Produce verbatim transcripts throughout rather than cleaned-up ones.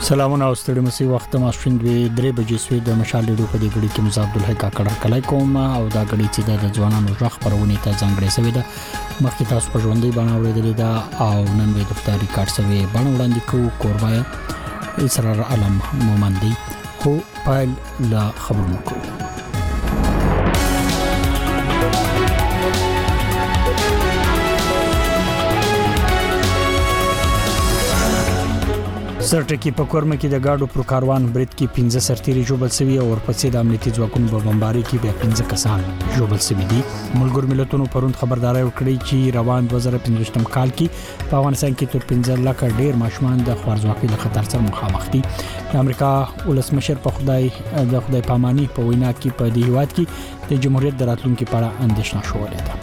سلامونه او ستړي مسي وخت ماسپښین دوی درې بجې سوي د مشال ډیرو په دې غړي کې مزه عبدالحی کاکړ کله کوم او دا غړي چې د ځوانانو ژغ پرونی ته ځانګړې سوي ده مخکې تاسو په ژوندۍ باندې اوریدلې ده او نن به د فتاري کارت سوي باندې وړاندې کوو کوربای اسرار علم مومندي خو پایل لا خبرونه کوو سرټکی په کورمه کې د گاډو پر کاروان برید کې پنځه سرتیري جوړل شوی او ورپسې د امنیتي ځواکونو په بمباري کې به پنځه کسان جوړل شوی دي ملګر ملتونو پروند خبرداري ورکړي چې روان دوه زره پنځوستم کال کې په افغانستان کې تر پنځه لک ډیر ماشومان د خوارځواکۍ له خطر سره مخامخ دي د امریکا ولسمشر په خدای د خدای پاماني په وینا کې په دې هیواد کې د جمهوریت د راتلونکو په اړه اندېښنه شولې ده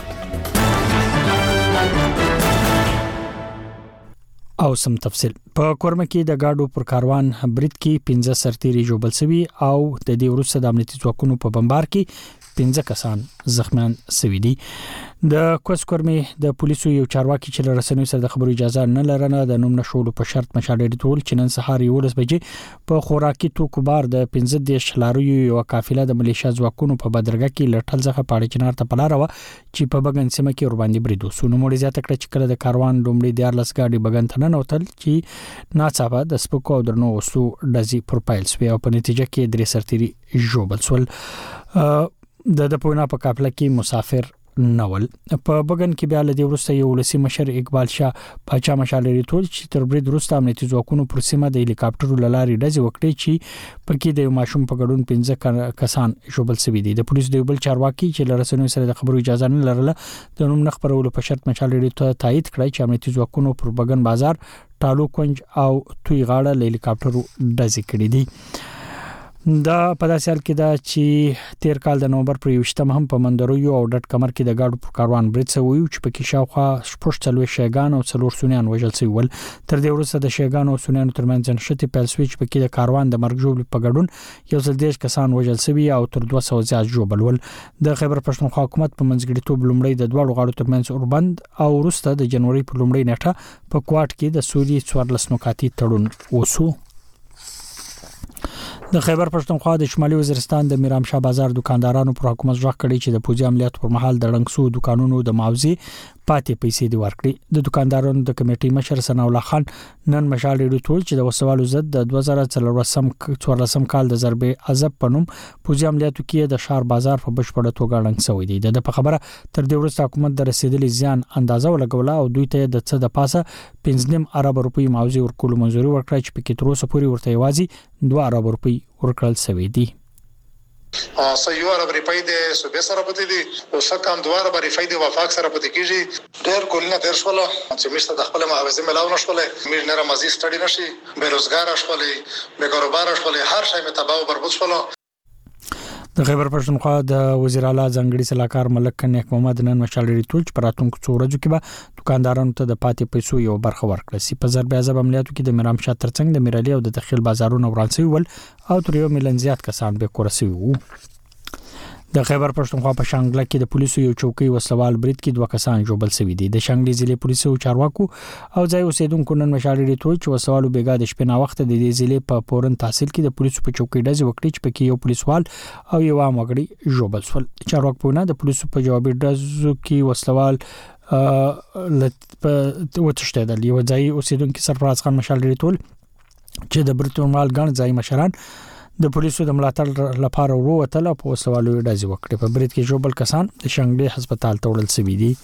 او سم تفصيل په کورمه کې د گاډو پر کاروان برید کې پنځه سرتیري جوړل شوی او د دې وروسته د امنیتي ځواکونو په بمبار کې پنځه کسان زخمیان شوي دي د کوسکورمه د پولیسو یو چارواکي چې رسنیو سره د خبرو اجازه نه لرنه د نوم نشولو په شرط مشاهده ټول چې نن سهار یو لس بجې په خوراکي توکو بار د پنځه دیش لاروي یو قافله د ملیشیا ځواکونو په بدرګه کې لټل ځخه پاړې چنار ته پلار و چې په بغن سیمه کې ور باندې بریدو سونو مړي زیاته کړ چې کله د کاروان لومړي دیار لس گاډي بغن ته نه وتل چې ناڅاپه د سپکو او درنو وسو ډزي پروفایل سوي او په نتیجه کې درې سرتيري جوړل سول د د پوینا په قافله کې مسافر نول په بغن کې بیا له دې وروسته یو ولسی مشر اقبال شاه پاچا مشالري ټول چې تر برید وروسته امنیتي ځواکونو پر سیمه د هلیکاپټر لاري ډزې وکړي چې پکې د ماشوم په ګډون پنځه کسان جوړل شوی دي د پولیس د بل چارواکي چې لرسنوي سره د خبرو اجازه نه لرله د نوم نخ پرولو په شرط مشالري ته تایید کړی چې امنیتي ځواکونو پر بغن بازار ټالو کونج او توي غاړه له هلیکاپټر ډزې کړې دي دا په داسې حال کې دا چې تیر کال د نومبر پر یوشتم هم په مندرویو او ډټ کمر کې د گاډو پر کاروان برید شوی چې پکې شاوخوا شپږ څلوي شیګان او څلور سونیان وژل شوی ول تر دې وروسته د شیګان او سونیان ترمنځ نشته پیل سویچ پکې د کاروان د مرګ جوړ په ګډون یو ځل دیش کسان وژل شوی او تر دوه سوه زیات جوړل ول د خیبر پښتونخوا حکومت په منځګړیتوب لومړی د دوه غاړو ترمنځ اوربند او وروسته د جنوري په لومړۍ نیټه په کوټ کې د سولي څوارلس نکاتی تړون وسو د خیبر پښتونخوا د شمالي وزیرستان د میرام شاه بازار دکاندارانو پر حکومت ځواک کړي چې د پوځي عملیات پر مهال د رنګسو دکانونو د معاوضه پاتې پیسې دی ورکړي د دکاندارانو د کمیټې مشر ثنا الله خان نن مشال ډیرو ټول چې د وسوالو زد د دوه زره څلورم کال د ضربې عذاب پنوم پوځي عملیاتو کې د شهر بازار په بشپړه توګه رنګ شوی دی د په خبره تر دې وروسته حکومت د رسیدلې زیان اندازه ولګوله او دوی ته د څه د پاسه پنځه ارب روپی معاوضه ورکول منزوري ورکړه چې پکې تر اوسه پورې ورته یوازې دوه ارب روپی ورکړل شوی دی سو یو ارب روپۍ د صوبې سره پته دي او سکه دوه ارب روپۍ د وفاق سره پته کیږي ډېر کولنه ډېر شول چې مشته د خپل معاوضه ملاو نشولې مې نه رمزي سټډي نشي بیروزګار شولې به کاروبار شولې هر شی مې تباہ او برباد شول د خیبر پښتونخوا د وزیر اعلی ځنګړي صلاحکار ملک کنیک محمد نن مشالري ټول چې پراتونکو څورجو کې به دکاندارانو ته د پاتې پیسو یو برخه ورکړه سی په ضرب عذاب عملیاتو کې د میرام شاه ترڅنګ د میرالي او د داخل بازارونو ورانسوي ول او تر یو ملن زیات کسان به کورسي وو د خیبر پښتونخوا په شانګله کې د پولیسو یو چوکۍ وسوال برید کې دوه کسان جوړل شوی دي د شانګلي ضلع پولیسو چارواکو او ځای اوسیدونکو نن مشالري ټول چې وسوالو بیګا د شپې نا وخت د دې ضلع په پورن تحصیل کې د پولیسو په چوکۍ ډز وکړي چې پکې یو پولیسوال او یو عام وګړي جوړل شول چارواکو په نه د پولیسو په جوابي ډزو کې وسوال ا وتشتدل یو ځای اوسیدونکو سرفراز خان مشالري ټول چې د برتمال ګڼ ځای مشران د پولیسو د ملاتړ لپاره وروتل په وسوالو ډزې وکړي په برید کې جوړل کسان د شنګلي هسپتال ته وړل شوي دي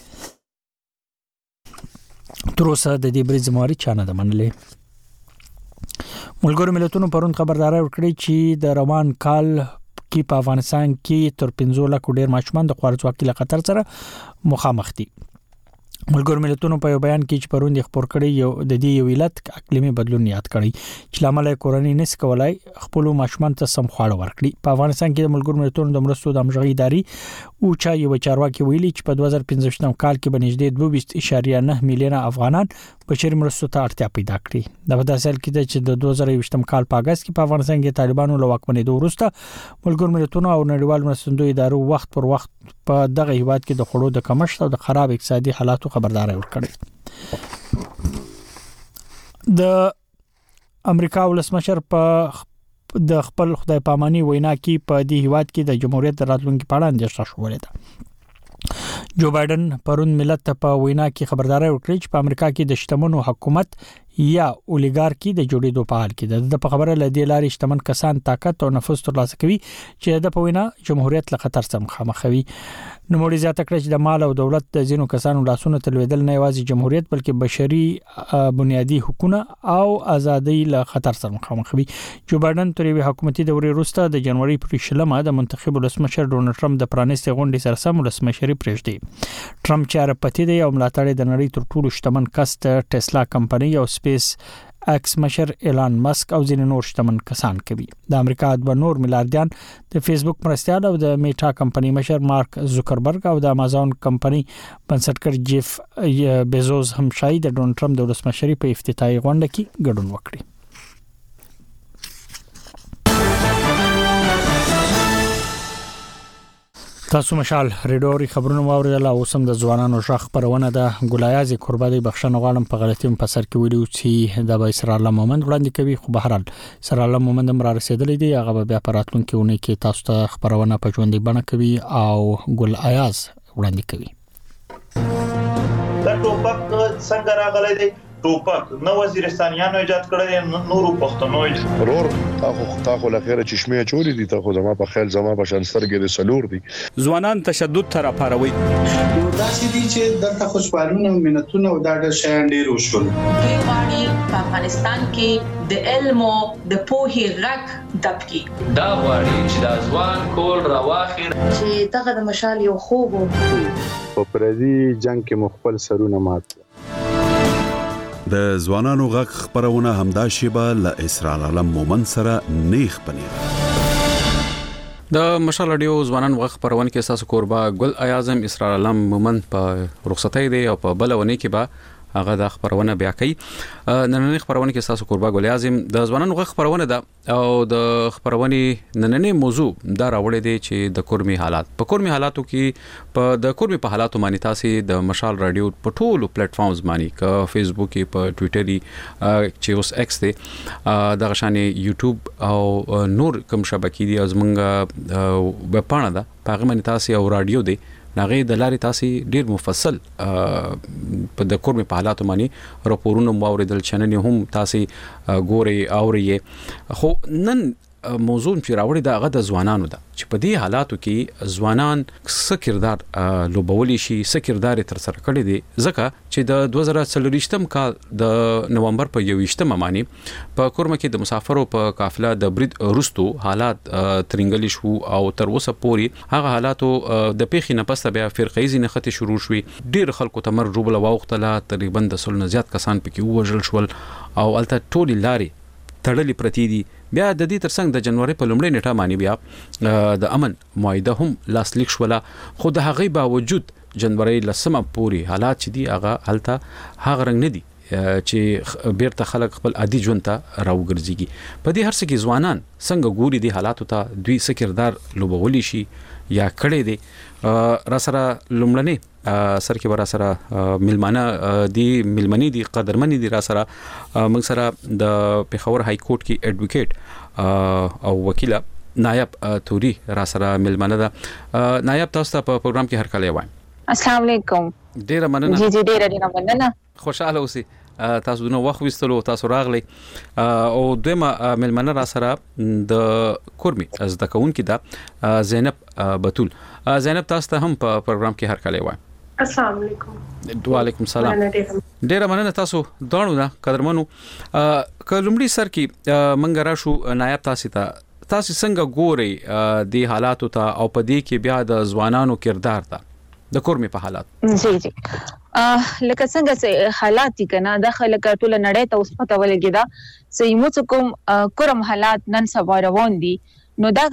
تر اوسه د دې برید زمواري چانه ده منلې ملګرو ملتونو پرون خبرداري ورکړي چې د روان کال کې په افغانستان کې تر پنځه لک ډیر ماشومان د خوارځواکۍ له خطر سره مخامخ دي ملګرو ملتونو په بیان کې چې پروند خبر کړي یو د دې یو علت اقلیمي بدلون یاد کړي چې لامل کورنۍ نس کولای خپل ماشومان ته سم خواړه ورکړي په افغانستان کې د ملګرو ملتونو د مرستو د همغږي اداري او چا یو چارواکي ویلي چې په دوه زره پنځوستم کال کې بنږدې دوه ویشت اعشاریه نه میلیونه افغانان بشري مرستو ته اړتیا پیدا کړې د بداسل کې چې د دوه زره یوولسم کال په اگست کې په افغانستان کې طالبانو له واکمنۍ وروسته ملګرو ملتونو او نړیوال مرستندوی ادارو وخت پر وخت په دغه هیواد کې د خړو د کمښت او د خراب اقتصادي حالاتو خبرداري ورکړي د امریکا ولسمشر په د خپل خدای پاماني وینا کې په دې هیواد کې د جمهوریت راتلونکي په اړه اندېښنه شولې ده. جو بایدن پرون ملت ته په وینا کې خبرداري ورکړه چې په امریکا کې د شتمنو حکومت یا اولیګارکی د جوړېدو په حال کې ده. د په خبره لدی لاري شتمن کسان طاقت او نفوذ ترلاسه کوي چې د په وینا جمهوریت له خطر سره مخامخ وي. نو موري زیاته کړ چې د مال او دولت د زینو کسانو لاسونه تلویدل نه یوازې جمهوریت بلکې بشري بنیادی حقوقونه او ازادي له خطر سره مخامخ وي. جو بایدن تر یو حکومتي دورې وروسته د جنوري پر شلمه د منتخب ولسمشر ډونلډ ټرمپ د پرانیستي غونډې سره سم ولسمشري پرېږدي. ټرمپ چې راپتی دی او ملاتړ د نړۍ تر ټولو شتمن کس ټسلا کمپنۍ او سپیس ایکس مشر ایلان مسک او ځینې نور شتمن کسان کوي. د امریکا د نور میلیارډیان د فیسبوک مرستيال او د میټا کمپنۍ مشر مارک زوکربرګ او د امازون کمپنۍ بنسټګر جیف بیزوس هم شاهد د ډونلډ ټرمپ د ولسمشري په افتتاحي غونډه کې ګډون وکړي. تاسو مشال ریډوري خبرونه واوریدل او سم د ځوانانو ژغ خبرونه ده. ګلایازي قرباني بخښنه غواړم په غلطي په سر کې ویلو چې د بایسر الله مومند وړاندې کوي خو به هرال سره الله مومند هم را رسیدلې دي. هغه بیا پراتلون کې ونی کې تاسو ته خبرونه په ژوندۍ بڼه کوي او ګلایاز وړاندې کوي. دا ټوپک څنګه راغلی دی؟ ټوپک نو وزیرستانیانو ایجاد کړی نورو پښتنو ورور تاخو تاخو لخيره چشمه چوری دي تاخو زما په خیال زما په شانسترګې د سلور دي ځوانان تشدد تر پاروي دا چې دي چې د خوشحالونه مينتونه او دا د شیان ډیر وشول. کیوانی په افغانستان کې د علم او د پوهې غږ دبکی دا وړي چې د ځوان کول راواخیر چې دغه د مشال یو خوب په پردي جنگ کې مخبل سرونه مات. د ځوانانو غږ خبرونه همدا شیبه له اسرار علم مومن سره نیخ پنیر. د مشال اډیو ځوانان غږ خبرونه کې اساس قربا ګل اعظم اسرار علم مومن په رخصتۍ دی او په بلونه کې به هغه د خبرونه بیا کوي. نننې خبرونه کې اساس قربا ګل اعظم د ځوانانو غږ خبرونه ده او د خبرونه نننې موضوع دا راوړې دي چې د کورمي حالات په کورمي حالاتو کې په د کورمي په حالاتو باندې تاسو د مشال رادیو په ټولو پلیټ فارمز باندې ک فیسبوک په ټوئیټر چې اوس ایکس دی د غشانې یوټیوب او نور کوم شبکې دي ازمنګ وب پاڼه ده په غمن تاسو او رادیو دی ناغه د لارې تاسو ډیر مفصل په د کورمي په حالاتو باندې راپورونه موریدل چنن هم تاسو ګوري اوري خو نن موضوع چې راوړی دا غد ځوانانو ده چې په دې حالاتو کې ځوانان څه کردار لوبولي شي څه کردار تر سره کړی دي ځکه چې د دوه زره څلورویشتم کال د نومبر په یوویشتم باندې په کورمه کې د مسافرو په قافله د برید روستو حالات ترنګلی شو او تر اوسه پورې هغه حالاتو د پیخي نه پسته بیا فرقېزي نه خته شروع شوي. ډیر خلکو تمر روبل واوختله تقریبا د سل نه زیات کسان پکې وژل شول او الته ټولي لاري تړلې پرتی دي. بیا د دې ترڅنګ د جنوري په لومړۍ نیټه باندې بیا د امن معاهده هم لاسلیک شوله خو د هغې باوجود جنوري لسمه پوري حالات چې دي هغه حالت هغه رنګ نه دي چې بیرته خلک خپل عادي ژوند ته راوګرځيږي. په دې هر څه کې ځوانان څنګه ګوري دي حالاتو ته دوی سکردار لوبولي شي یا کړي دي. را سره لومړنی سر کې ورا سره ملمانه دي ملمني دي قدرمنې دي را سره موږ سره د پیښور های کورټ کې اډوکیټ او وکیل نایب توري را سره ملمنه ده. نایب تاسو ته په پروګرام کې هر کله وایم. السلام علیکم. ډیر مننه. جی جی ډیر ډیر مننه. خوشاله اوسئ. تاسو نو وخت وستلو تاسو راغلی او دمه ملمنه را سره د کورمي از د کون کې دا زینب بتول. زینب تاسو ته هم په پروګرام کې هر کله وایم. السلام علیکم. وعلیکم السلام. ډیر مننه تاسو دانو دا قدرمنو کلمړي سر کې منګ راشو نایب تاسو ته تاسو څنګه ګوري د حالاتو ته او په دې کې بیا د ځوانانو کردار ته د کورمي په حالات. جی جی لکه څنګه حالات دي کنه د خلک ټول نړۍ ته اوس پته ولګی دا سیمو کوم کورم حالات نن سبا روان دي نو دا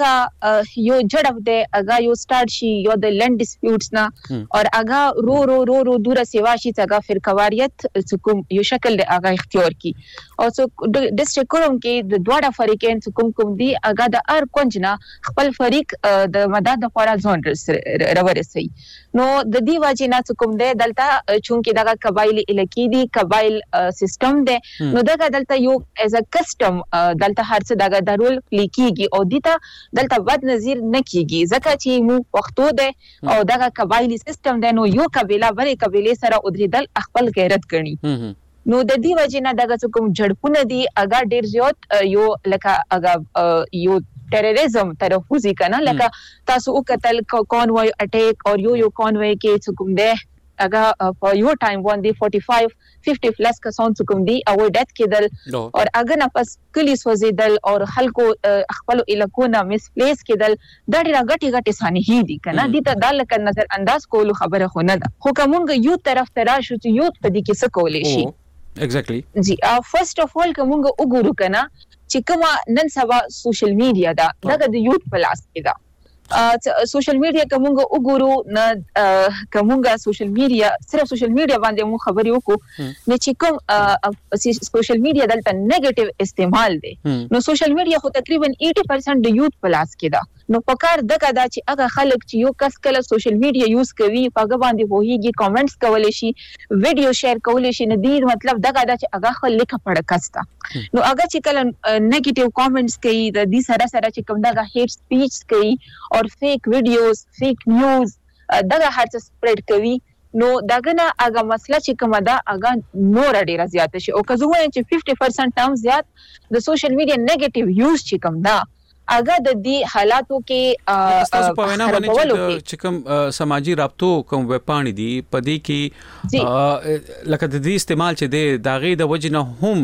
یو جړب دی اگا یو سٹارټ شي یو د لند ډیسپیوټس نه اور اگا رو رو رو رو دوره سیوا شي اگا فرقواریت کوم یو شکل دی اگا اختیار کی او سو ډیسټریکټ کوم کې د دواړه فریقین کوم کوم دی اگا د ار کونجنا خپل فریق د مدد لپاره ځون راورسي نو د دې واجب نه کوم دی دلته چونکی دا قبایلی الکی دی قبایل سیستم دی نو دا دلته یو از ا کسٹم دلته هر څه دا د رول لیکيږي او دیتا دلته بد نظیر نه کیږي ځکه چې مو پښتو دی او دا قبایلی سیستم دی نو یو قبيله بلې قبيله سره ودریدل خپل غیرت ګڼي نو د دې وجه نه دا کوم جړپونه دي اگا ډیر زیات یو لکه اگا یو ټیرریزم ترفوزی کنه لکه تاسو وکتل کونوای اٹیک اور یو یو کونوای کې کوم دی اگا په یو ټایم باندې forty-five fifty پلس کسان کوم دی او ډیت کېدل اور اگر نه پس کلی سوزیدل اور خلکو خپل الکونه مس پلیس کېدل دا ډیره غټي غټي سانحې دي کنه دي ته د لکه نظر انداز کول خبره خو نه ده خو کومګ یو طرف ترا شو چې یو په دې کې څه کولې شي exactly جی فرست اف اول کومګ وګورو کنه چې کومه نن سبا سوشل میډیا دا دغه د یوت پلاس کې دا سوشل میډیا کومګ وګورو نه کومګ سوشل میډیا صرف سوشل میډیا باندې مو خبري وکړو نه چې کوم سوشل میډیا دلته نیگیټیو استعمال دي نو سوشل میډیا خو تقریبا eighty percent د یوت پلاس کې دا نو پکار دغه دا چې هغه خلک چې یو کس کله سوشل میډیا یوز کوي پاګه باندې وਹੀ کمنټس کولای شي ویډیو شیر کولای شي نه دی مطلب دغه دا چې هغه خل لیکه پړ کستا نو هغه چې کله نیگیټیو کمنټس کوي د دې سره سره چې کوم دغه هیټ سپیچ کوي اور فیک ویډیوز فیک نیوز دغه هرڅ سپریډ کوي نو داګه نه هغه مسله چې کومه دا هغه نور ډیره زیات شي او که زه وایم چې fifty percent هم زیات د سوشل میډیا نیگیټیو یوز چې کوم دا اگر د دې حالاتو کې تاسو په وینا باندې چې کوم سماجی رابطو کوم وپانی دي پدې کې لکه د دې استعمال چې د داغې د وجنه هم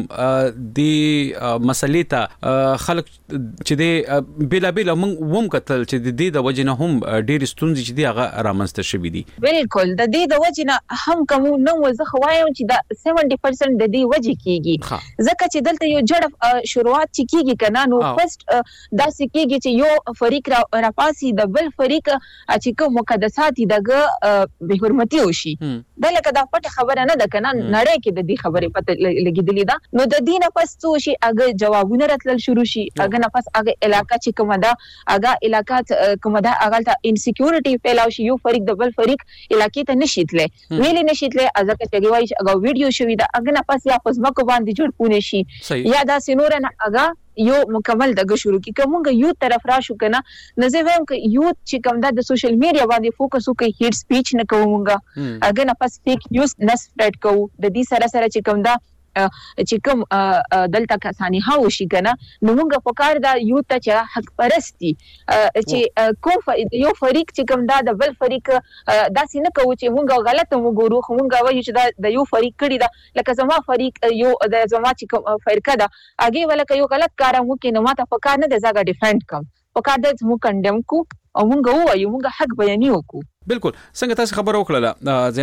د مسلې ته خلک چې د بلا بلا هم کتل چې د دې د وجنه هم ډېر ستونزې چې دی هغه رامنځته شوې دي بالکل د دې د وجنه هم کوم نو زه خوایم چې د seventy percent د دې وجه کیږي ځکه چې دلته یو جړف شروعات چې کیږي کنه نو فرست دا سکیږي چې یو فریق را, را پاسي د بل فریق چې کوم مقدسات دغه به حرمتي وشي دا لکه دا پټه خبره نه ده کنه نړۍ کې د دې خبرې پته لګیدلې ده نو د دې نه پس څه شي هغه جوابونه راتلل شروع شي هغه نه پس هغه علاقہ چې کومه ده هغه علاقہ کومه ده هغه ته انسیکیورټي پیلاو شي یو فریق د بل فریق علاقې ته نشیتله ویلې نشیتله ازکه چې وایي هغه ویډیو شوی ده هغه نه پس یا پس مکو باندې جوړ پونه شي یا دا سينور نه هغه یو مکمل دغه شروع کی کومګ یو طرف را شو کنه نزه وایم ک یو چې کوم د سوشل میډیا باندې فوکس وکي هیټ سپیچ نه کومګه اګه نه پس فیک نیوز نه سپریډ کو د دې سره سره چې کوم دا چې کوم دلته کسانی هاو شي کنه نو موږ په کار دا یو ته چې حق پرستی چې کوم یو فریق چې کوم دا د بل فریق داسې نه کوي چې موږ غلطه وګورو خو موږ وایو چې دا د یو فریق کړی دا لکه زما فریق یو د زما چې فرقه ده هغه ولکه یو غلط کار مو کې نو ماته په کار نه د زګه ډیفند کوم په کار د مو کندم کو او موږ وایو موږ حق بیانې وکړو بالکل څنګه تاسو خبر وکړه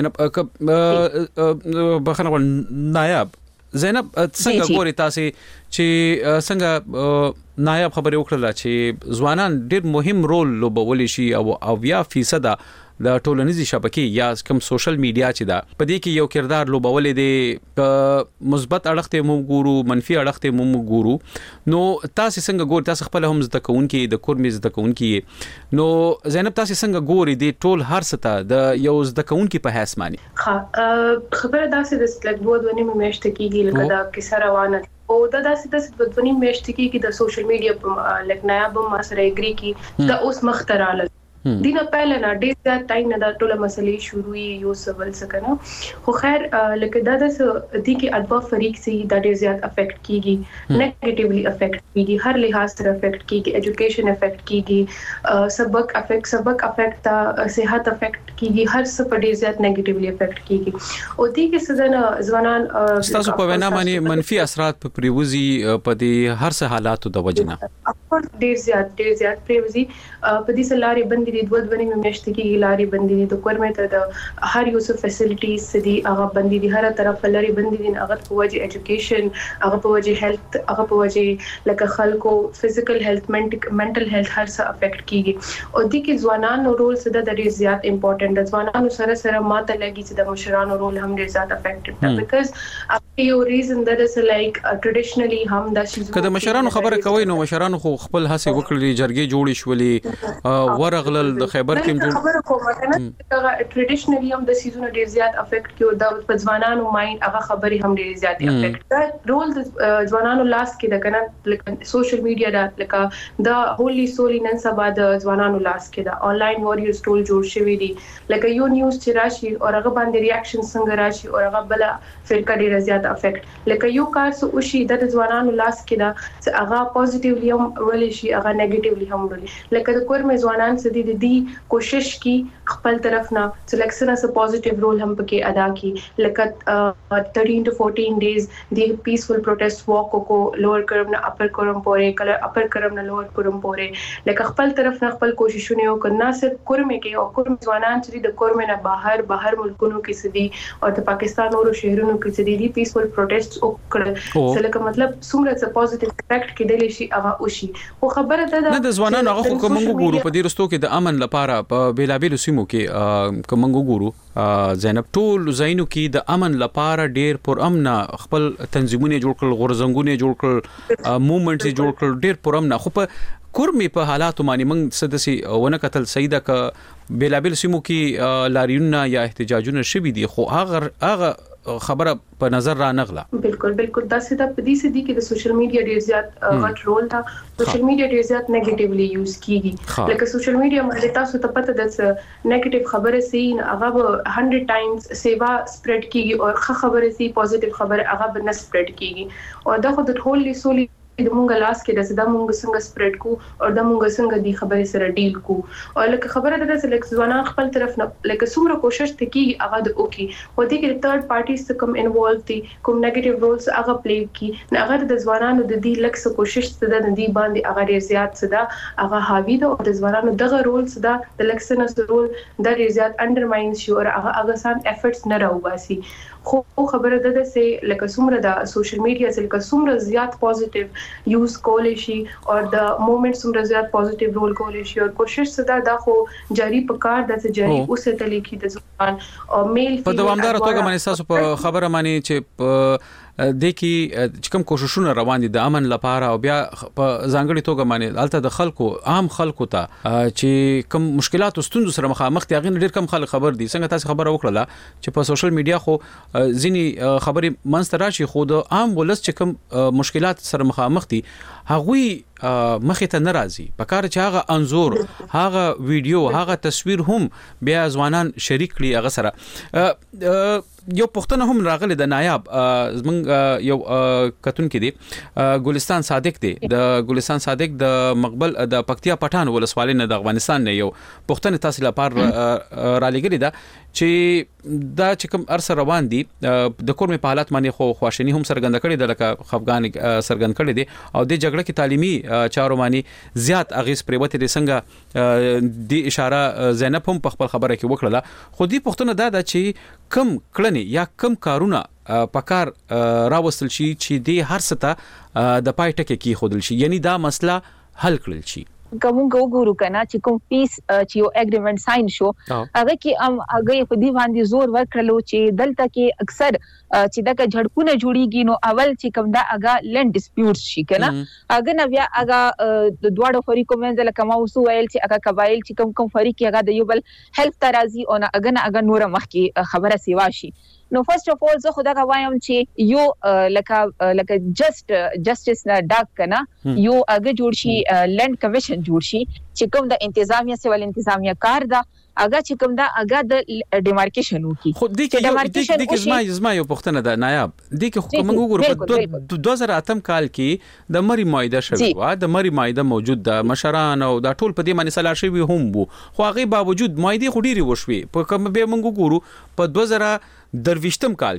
زینب بخنه نایب زینب څنګه ګوري تاسو چې څنګه نایب خبرې وکړه چې ځوانان ډېر مهم رول لوبولی شي او اویا فیصد د ټولنیزي شبکې یا کوم سوشل میډیا چې دا په دې کې یو کردار لوبولې دي مثبت اړخته مو ګورو منفي اړخته مو ګورو نو تاسو څنګه ګوري تاسو خپل هم زده کوونکي د کورمې زده کوونکي نو زینب تاسو څنګه ګوري دي ټول هر څه د یو زده کوونکي په حساب مانی خبره داسې د سلګ دوه ونی مېشت کېږي لکه دا کیسه روانه او دا داسې د ونی مېشت کېږي د سوشل میډیا په لکه نایب ما سره اګری کی دا اوس مختراله دینه پهل نه ډیر ځای ټایم نه دا ټول مسلې شروعي یو سوال سکنه خو خیر لکه دا د دې کې ادبا فریق سي دا ډیر زیات افیکټ کیږي نیگیټیولی افیکټ کیږي هر لحاظ سره افیکټ کیږي ایجوکیشن افیکټ کیږي سبق افیکټ سبق افیکټ تا صحت افیکټ کیږي هر څه په ډیر زیات نیگیټیولی افیکټ کیږي او دې کې سزا ځوانان تاسو په وینا باندې منفي اثرات په پریوزي په دې هر څه حالاتو د وجنه ډیر زیات ډیر زیات پریوزي په دې سلاري بندي بندي دي دوه باندې میاشتې کې لاري بندي دي د کورمه ته د هر یو څه فیسیلیټیز دي هغه بندي دي هر طرف لاري بندي دي هغه په وجه ایجوکیشن هغه په وجه هیلث هغه په وجه لکه خلکو فزیکل هیلث منټل هیلث هر څه افیکټ کیږي او د کې ځوانانو رول څه د ډیر زیات امپورټنت د ځوانانو سره سره ماته لګي چې د مشرانو رول هم ډیر زیات افیکټډ ده بیکاز یو ریزن that is like uh, traditionally هم د شي کله مشرانو خبره کوي نو مشرانو خو خپل هڅه وکړي جرګې جوړې شولې ورغلل د خیبر کې جوړ خبره کومه کنه ټریډیشنلی هم د سیزون ډیر زیات افیکټ کیو د ځوانانو مایند هغه خبري هم ډیر زیات افیکټ دا رول د ځوانانو لاس کې د کنه لکه سوشل میډیا دا لکه دا هولي سولي نن سبا د ځوانانو لاس کې دا آنلاین واريورز ټول جوړ شوی دي لکه یو نیوز چې راشي او هغه باندې ریاکشن څنګه راشي او هغه بل فرقه ډیر زیات افیکټ لکه یو کار سو وشي د ځوانانو لاس کې دا چې هغه پوزټیولی هم ولې شي هغه نیگیټیولی هم ولې لکه د کور مې ځوانان سدي د دې کوشش کی خپل طرف نه سلیکشن اس پوزټیو رول هم پکې ادا کی لکه thirteen to fourteen ډیز د پیسفل پروټیسټ واک کو لوور کرم نه اپر کرم پورې کلر اپر کرم نه لوور کرم پورې لکه خپل طرف نه خپل کوششونه وکړ نه صرف کور مې کې او کور ځوانان چې د کور مې نه بهر بهر ملکونو کې سدي او د پاکستان اورو شهرونو کې سدي د پیسفل پروټیسټ وکړ لکه مطلب څومره څه پوزټیو افیکټ کېدلی شي هغه وشي خو خبره ده نه د ځوانانو هغه کوم ګورو په دې رستو کې د امن لپاره په بیلابیل سیمو کې کوم ګورو زینب ټول زینو کې د امن لپاره ډیر پر امن خپل تنظیمونه جوړ کړل غورزنګونه جوړ کړل موومېنټس جوړ کړل ډیر پر امن خو په کورمي په حالاتو باندې موږ سدسي ونه کتل سیده ک بیلابیل سیمو کې لاریونه یا احتجاجونه شوي دي خو هغه هغه خبره په نظر را نغله بالکل بالکل دا سیده په دې سدي کې د سوشل میډیا ډیر زیات غټ رول دا سوشل میډیا ډیر زیات نیگیټیولی یوز کیږي لکه سوشل میډیا باندې تاسو ته پته ده چې نیگیټیو خبره سي هغه one hundred ټایمز سیوا سپریډ کیږي او خبره سي پوزټیو خبره هغه به نه سپریډ کیږي او دا خو د ټول سولي د مونږ لاس کې د زده مونږ څنګه سپریډ کو او د مونږ څنګه دی خبره سره ډیل کو او لکه خبره ده چې لکه ځوانان خپل طرف نه لکه څومره کوشش کوي هغه د اوکی او د کې تھرد پارټیز څخه کوم انوالو دي کوم نیگیټیو رولز هغه پلی کی نه هغه د ځوانانو د دې لکه کوشش څه ده د دې باندې هغه ډیر زیات څه ده هغه حاوی ده او د ځوانانو دغه رول څه ده د لکسنس رول د ډیر زیات انډرماین شي او هغه هغه سان افورټس نه راوباسي خو خبره ده چې لکه څومره د سوشل میډیا چې لکه څومره زیات پوزټیو یوز کولای شي او د مومنټ څومره زیات پوزټیو رول کولای شي او کوشش صدا دا خو جاری پکار د جاری اوسه تلکی د ځوان او میل په دوامدار توګه باندې تاسو په خبره مانی چې د کی چې کوم کوششونه روان دي د امن لپاره او بیا په ځانګړي توګه باندې الته د خلکو عام خلکو ته چې کوم مشکلات او ستونزې سره مخامخ دي هغه ډیر کم خلک خبر دي څنګه تاسو خبره وکړه چې په سوشل میډیا خو ځینی خبرې منځ راشي خو د عام ولس چې کوم مشکلات سره مخامخ دي هغوی مخې ته ناراضي په کار چې هغه انزور هغه ویډیو هغه تصویر هم بیا ځوانان شریک کړي هغه سره یو پښتنه هم راغله د نایاب زمنګ یو کتون کې دی ګلستان صادق دی د ګلستان صادق د مقبل د پکتیا پټان ولسوالۍ نه د افغانستان نه یو پښتنه تحصیل لپاره را لګری دا چې دا چې کوم ارس روان دي د کورمي په حالت باندې خو خواشنی هم سرګند کړي د لکه خفغان سرګند کړي دي او د جګړه کې تعلیمي چارو باندې زیات اغیز پریوته دي څنګه د اشاره زینب هم په خپل خبره کې وکړه خو دې پښتنه دا د چې کم کړنی یا کم کارونه پکار راوستل شي چې د هر څه د پای ټکي کې خودل شي یعنی دا مسله حل کړل شي کوم ګورو کنه چې کوم پیس چې یو اګریمنت ساين شو هغه کې ام هغه په دې باندې زور ورکړلو چې دلته کې اکثر چې دغه جړکونه جوړیږي نو اول چې کوم دا هغه لند ډیسپیوټ شي کنه هغه نو بیا هغه د دواړو فریقو منځ لکه ما وسو ویل چې هغه قبایل چې کوم کوم فریق هغه د یو بل هیلپ ترازی او هغه نه هغه نور مخ کې خبره سیوا شي نو فرست اف اول زه خدای غوایم چې یو لکه لکه جست جسټس نه ډاک کنه یو هغه جوړ شي لند کمیشن جوړ شي چې کوم د انتظامیه سیول انتظامیه کار دا هغه چې کوم دا هغه د ډیمارکیشن وکي خو د کې د کې زما زما یو پښتنه ده نایاب د کې حکومت وګورو په دوه زره اته کال کې د مری مایده شوی و د مری مایده موجود ده مشران او د ټول په دې باندې سلا شوی هم وو خو هغه باوجود مایده خډيري وشوي په کوم به موږ وګورو په دوه زره درويشتم کال کې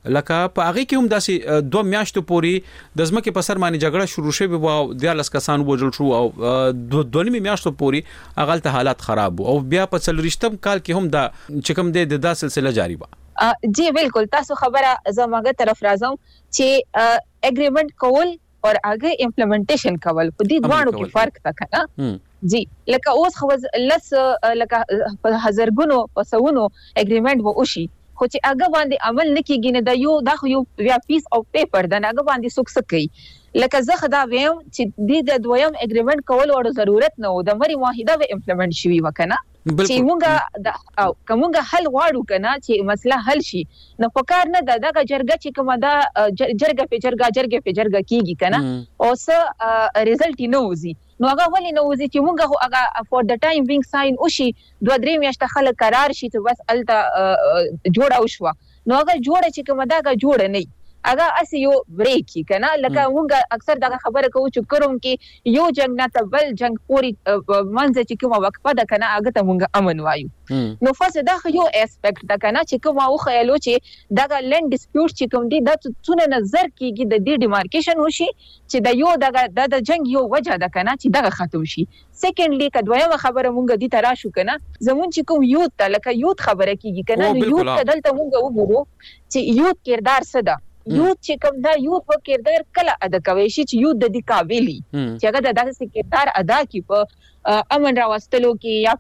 لکه په هغه کې هم داسې دوه میاشتو پورې د ځمکې په سر باندې جګړه شروع شوه او د لاس کسان وژل شو او دوه دوه میاشتو پورې هغه ته حالات خراب او بیا په څلورشتم کال کې هم دا چې کوم د دا سلسله جاری و. جی بالکل تاسو خبره زموږه طرف راځم چې اګریمنت کول او هغه امپلیمنټیشن کول په دې دوانو کې فرق تا کنه. جی لکه اوس خو لس لکه په هزارګونو په سونو اګریمنت و اوشي خو چې هغه باندې عمل نکېږي نه دا یو دا خو یو بیا پیس او پیپر دا هغه باندې څوک څه کوي. لکه زه خدا ویم چې د دویم اګریمنت کول وړ ضرورت نه و د مری واحده و امپلیمنٹ شوی وکنه چې مونږه د او کومه حل واړو کنه چې مسله حل شي نو پکار نه دا دغه جرګه چې کومه دا جرګه په جرګه جرګه په جرګه کیږي کنه او څه ریزلټ نه وځي نو هغه ولې نه وځي چې مونږه هغه فور د ټایم بینګ ساين وشي دوه درې میاشتې خلک قرار شي ته بس الته جوړه وشو نو هغه جوړه چې کومه دا جوړه نه اګه اسی یو بریک کنه لکه مونږ اکثر دا خبره کوو چې کوم کې یو جنگ نه تبل جنگ پوری منځ چې کومه وقفه ده کنه هغه ته مونږ امن وایو نو فاصله دا یو اسپیکټ ده کنه چې کومه او خیالو چې دا لند ډیسپیوټ چې کوم دي دا څونه نظر کیږي د دې ډیمارکیشن وشي چې دا یو دا د جنگ یو وجه ده کنه چې دا ختم شي. سیکنډلی کدویمه خبره مونږ دي ترا شو کنه زمون چې کوم یوت ته لکه یوت خبره کیږي کنه یوت دلته مونږ وګورو چې یوت کردار څه ده یوت چې کوم دا یوت په کردار کله ادا کوي شي چې یوت د دې قابلیت چې هغه د داسې کردار ادا کی په امن راوستلو کې یا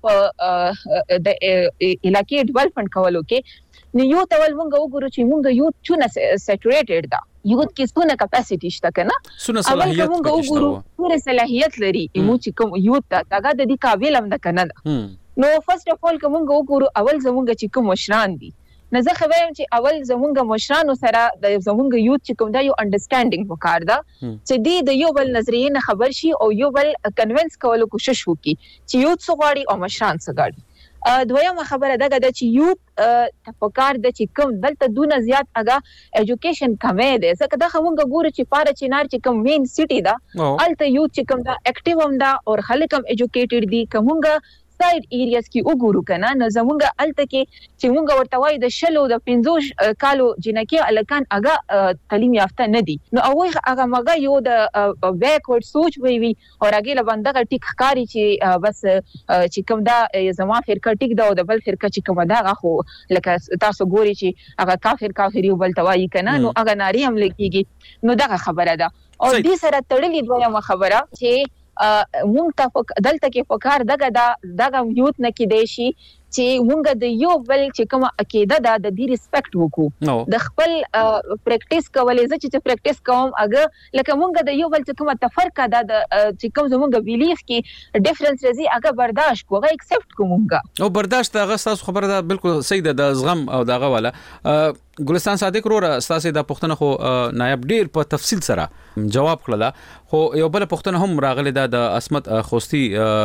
په د علاقې ډیولپمنٹ کولو کې نو یوت اول مونږ وګورو چې مونږ یوت چونه سیچوریټډ ده یوت کې څونه کپاسټی شته کنه څونه صلاحیت مونږ وګورو څونه صلاحیت لري مو چې کوم یوت هغه د دې قابل هم ده کنه نو فرست اف اول کوم وګورو اول زمونږ چې کوم مشران دي نو زه خبرم چې اول زمونږ مشرانو سره د زمونږ یوت چې کوم دا یو انډرستانډینګ وکړ دا چې دی د یو بل نظریه نه خبر شي او یو بل کنوینس کولو کوشش وکړي چې یوت څه غواړي او مشران څه غواړي. دویمه خبره ده د چې یوت تفکر د چې کوم دلته دونه زیات اگا ایجوکیشن کمې ده ځکه دا موږ ګورو چې پاره چینار چې کوم مین سټي ده الته یوت چې کوم دا اکټیو هم ده او خلک هم ایجوکیټډ دي کومه ساید ایریاز کې وګورو کنه نو زمونږ الته کې چې مونږ ورته وای د شلو د پنځوش کالو جنکه الکان هغه تعلیم یافته نه دي نو هغه هغه مګه یو د بیکورډ سوچ وی وی او هغه لبندغه ټیک خاري چې بس چې کوم دا زما فرقه ټیک دا او د بل فرقه چې کوم دا غو لکه تاسو ګوري چې هغه کافر کافر یو بل توای کنه نو هغه ناری هم لګيږي نو دا خبره ده او دې سره تړلې دویمه خبره چې مونږ ته دلته کې فکر دغه دا دغه یوت نه کې دی شي چې مونږ د یو بل چې کوم عقیده ده د دې ریسپیکټ وکړو د خپل پریکټیس کولې چې چې پریکټیس کوم اگه لکه مونږ د یو بل چې کومه تفرقه ده چې کوم زمونږ بیلیف کې ډیفرنس راځي هغه برداشت کوو هغه ایکسپټ کوو مونږ او برداشت هغه تاسو خبره ده بالکل صحیح ده د زغم او دغه والا ګلستان صادق رو تاسو د پښتنه خو نائب ډیر په تفصیل سره جواب کړل خو یو بل پښتنه هم راغلی ده د اسمت خوستی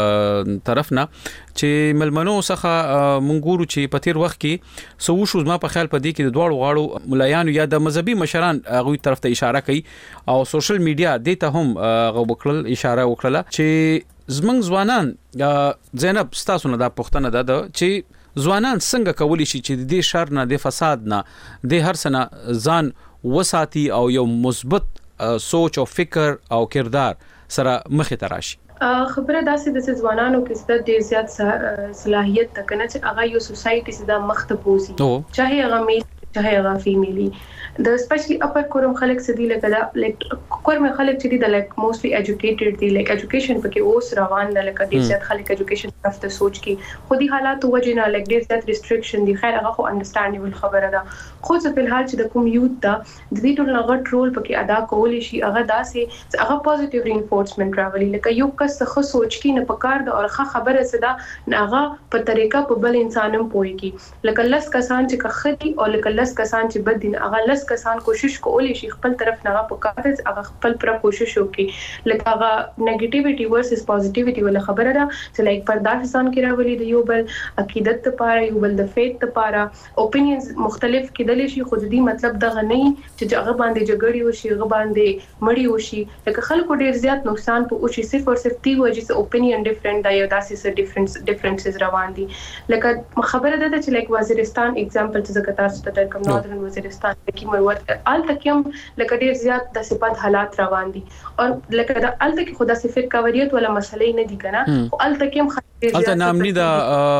طرف نه چې ملمنو څخه مونږ چې په تیر وخت کې سو شو ما په خیال پدې کې د دوړو غاړو ملایانو یا د مذهبي مشران هغه طرف ته اشاره کوي او سوشل میډیا دې ته هم غوښکل اشاره وکړه چې زمنګ ځوانان زینب تاسو نه د پښتنه ده چې ځوانان څنګه کولی شي چې د دې شر نه د فساد نه د هر سنه ځان وساتي او یو مثبت سوچ او فکر او کردار سره مخې ته راشي. خبره داسې د ځوانانو کې ستاسو ډیر زیات صلاحیت تکنه چې هغه یو سوسایټي سره مخته پوسی چاهي هغه میل چاهي هغه فیمیلی د سپیشلی اپر کورم خلک سدي لکه دا لایک کورم خلک چې دي د لایک موستلی ایجوکیټډ دي لایک ایجوکیشن پکې اوس روان نه لکه ډیر زیات خلک ایجوکیشن طرف ته سوچ کی خودي حالات وجه نه لایک ډیر زیات ریستریکشن دي خیر هغه خو انډرستانډیبل خبره ده خو څه په حال چې د کوم یوت دا د دې ټول غټ رول پکې ادا کولی شي هغه داسې هغه پوزټیو رینفورسمنت راولي لکه یو کس څه سوچ کی نه پکار د اورخه خبره صدا هغه په طریقه په بل انسانم پويږي لکه لس کسان چې خدي او لکه لس کسان چې بد دي هغه لس کسان کوشش کولی شي خپل طرف نه پکار هغه خپل پر کوشش وکړي لکه هغه نیگیټیویټي ورسس پوزټیویټي ولا خبره ده چې لایک پرداش ځان کې راولي د یو بل عقیدت لپاره یو بل د فیت لپاره اوپینینز مختلف کېدل شي خو دې مطلب دغه نه چې هغه باندې جګړې وشي هغه باندې مړی وشي لکه خلکو ډیر زیات نقصان په اوشي صرف او صرف دی وجه چې اوپینین ډیفرنٹ دی او داسې څه ډیفرنس ډیفرنسز روان دي لکه خبره ده چې لایک وزیرستان اگزامپل چې زکه تاسو ته لکه ناردرن وزیرستان کې مروت ال تکم لکه ډیر زیات د صفات حالات روان دي او لکه د ال تک خدا صفر کاوریت ولا مسلې نه دي کنه او ال تکم الته نامني د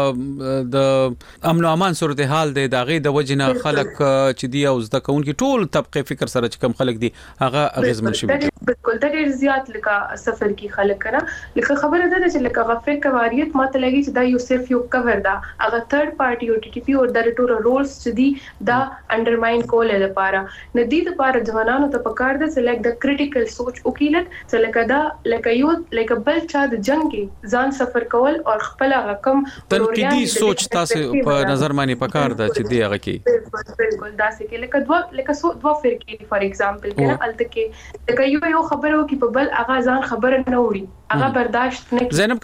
د امن او امان صورتحال دی د غي د وجنه خلک چې دی او زده کوونکي ټول طبقه فکر سره چې کم خلک دي هغه اغیزمن شي بالکل دا ډیر زیات لکه سفر کې خلک کنه لکه خبره ده چې لکه غفر کواریت ماته لګي چې دا یو صرف یو کور دا هغه تھرد پارټي او ټي ټي پی او د ټول رولز چې دي دا انډرماین کول لپاره ندی د لپاره ځوانانو ته پکار ده چې لکه د کریټیکل سوچ وکیلت چې لکه دا لکه یو لکه بل چا د جنگ کې ځان سفر کول او خپل رقم تنقیدي سوچ تاسو په نظر باندې پکار ده چې دی هغه کې بالکل بالکل دا څه کې لکه دوا لکه سو دوا فرقې فار ایگزامپل کنه الته کې لکه یو یو خبرو کې په بل هغه ځان خبره نه وړي هغه برداشت نه زینب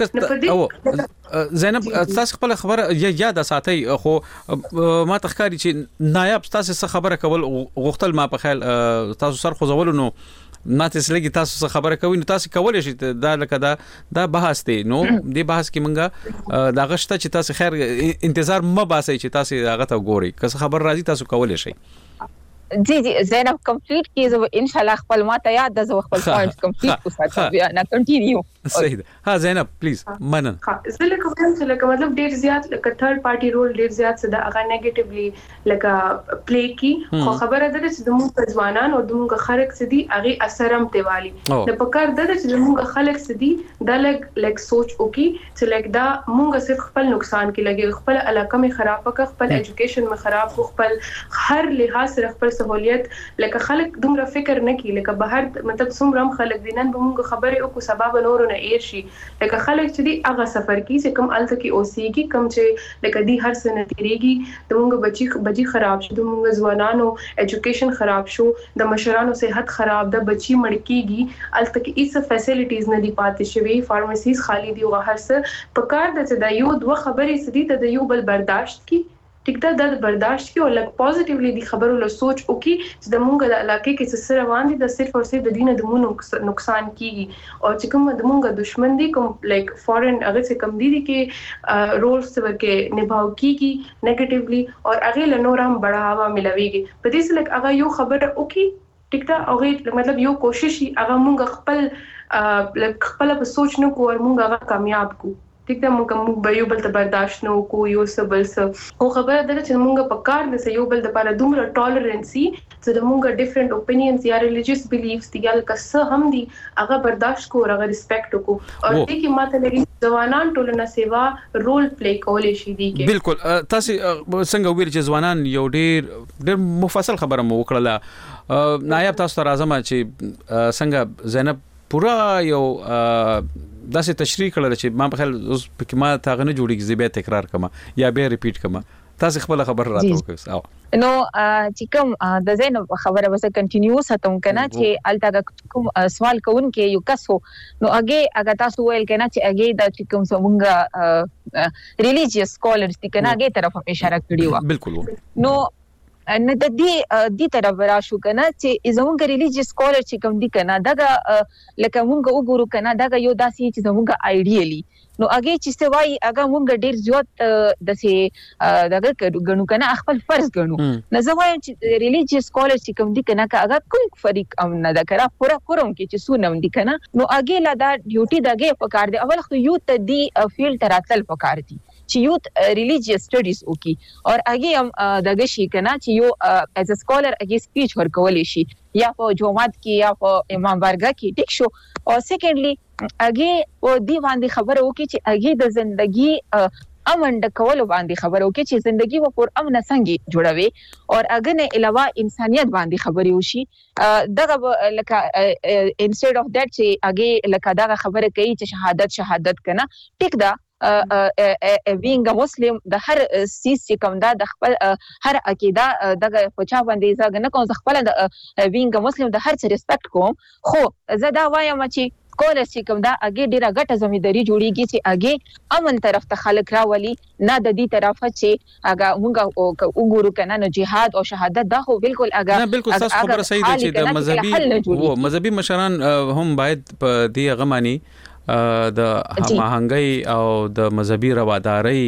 او زینب تاسو خپل خبره یاد ساتي خو ما تخکاری چې نایب تاسو څه خبره کول غوښتل ما په خیال تاسو سر خو زول نو ما تاسو لګي تاسو څه خبره کوي نو تاسو کولای شئ دا لکه دا دا بحث دی نو دی بحث کې مونږه دا غشته چې تاسو خیر انتظار م باسي چې تاسو هغه ته ګوري که خبر راځي تاسو کولای شئ جی جی زینب کمپلیټ کیږي ان شاء الله خپل ماته یاد د زو خپل پوینټ کمپلیټ کو ساتو بیا نه کنټینیو صحیح ده ها زینب پلیز منن ها زله کوم چې لکه مطلب ډیر زیات لکه تھرد پارټي رول ډیر زیات څه د هغه نیگیټیولی لکه پلی کی خو خبره ده چې د موږ ځوانان او د موږ خلک څه دي هغه اثر هم دیوالي د پکار ده چې د موږ خلک څه دي د لګ لګ سوچ وکي چې لګ دا موږ صرف خپل نقصان کې لګي خپل علاقه می خراب کړ خپل ایجوکیشن می خراب کو خپل هر لحاظ سره خپل سہولیت لکه خلک دومره فکر نه کوي لکه بهر مطلب څومره هم خلک دینن به موږ خبرې او کو سبب نور نه ایر شي لکه خلک چې دی هغه سفر کی چې کم الته کې اوسېږي کم چې لکه دی هر سنه تیریږي د موږ بچي بچي خراب شو د موږ ځوانانو ایجوکیشن خراب شو د مشرانو صحت خراب د بچي مړ کیږي الته کې هیڅ فیسیلیټیز نه دی پاتې شوی فارماسیز خالی دی او هر څه په کار د چې د یو دوه خبرې سدي د یو بل برداشت کی ټیک دا د برداشت کی او لک پوزټیولی دی خبرو له سوچ او کی چې د مونږ د علاقې کې څه سره روان دي د صرف او صرف د دینه د مونږ نقصان کیږي او چې کوم د مونږ دشمن دي کوم لایک فورن هغه څه کم دي کې رولز ورکه نباو کیږي نیگیټیولی او هغه له نور هم بڑھاوا ملويږي په دې سره لک هغه یو خبره او کی ټیک دا هغه مطلب یو کوشش هغه مونږ خپل لک خپل په سوچ نه کو او مونږ هغه کامیاب کو ټیک دا موږ موږ به یو بل ته برداشت نه وکړو یو څه بل څه او خبره ده چې موږ په کار د یو بل لپاره دومره ټالرنسي چې د موږ ډیفرنٹ اوپینینز یا ریلیجیس بیلیفز دي یا کس هم دي هغه برداشت کو هغه ریسپیکټ کو او دې کې ماته لګي ځوانان ټولنه سیوا رول پلی کولای شي دي کې بالکل تاسو څنګه ویل چې ځوانان یو ډیر ډیر مفصل خبره مو وکړه نایب تاسو ته راځم چې څنګه زینب پورا یو داسې تشریح کړل چې ما په خیال اوس پکې ما تاغه نه جوړیږي زی به تکرار کما یا به ریپیټ کما تاسو خپل خبر راته وکړئ او نو چې کوم د زینب خبره وسه کنټینیو ساتم کنه چې الته کوم سوال کوون کې یو کسو نو اگې اګه تاسو ویل کنه چې اگې د کوم څنګه ریلیجیس سکولرز دي کنه اگې طرف اشاره کړی و بالکل نو نه د دې د طرف راشو کنه چې زموږ ریلیجیس سکولر چې کوم دي کنه دغه لکه موږ وګورو کنه دغه یو داسې چې زموږ آیډیالي نو اگې چې څه وایي هغه موږ ډیر زیات د سي دغه غنو کنه خپل فرض غنو نه زموږ چې ریلیجیس سکولر چې کوم دي کنه هغه کوم فریق ام نه دا کرا پورا کوم کې چې سونم دي کنه نو اگې لا دا ډیوټي دغه پکار دی اول خو یو ته دی فیلډ تراتل پکار دی چې یوت ریلیجیس سټډیز وکي او هغه هم دغه شي کنه چې یو ایز ا سکولر هغه سپیچ ورکول شي یا په جمعات کې یا په امام بارګه کې ټیک شو او سیکنډلی هغه او دی باندې خبره وکي چې هغه د ژوندۍ امن د کول باندې خبره وکي چې ژوندۍ و پر امن څنګه جوړوي او هغه نه علاوه انسانيت باندې خبري وشي دغه لکه انسټډ اف دیٹ چې هغه لکه دغه خبره کوي چې شهادت شهادت کنه ټیک دا being a Muslim د هر سیس چې کوم دا د خپل هر عقیده دغه پچا باندې ځګ نه کوم خپل د being a Muslim د هر څه ریسپیکټ کوم خو زه دا وایم چې کولای شي کوم دا اگې ډیره غټه زمینداری جوړیږي چې اگې امن طرف ته خلک راولي نه د دې طرف چې هغه موږ وګورو کنه نو جهاد او شهادت دا خو بالکل هغه نه بالکل تاسو خبره صحیح ده چې د مذهبي او مذهبي مشران هم باید په دې غمانی د هماهنګي او د مذهبي رواداري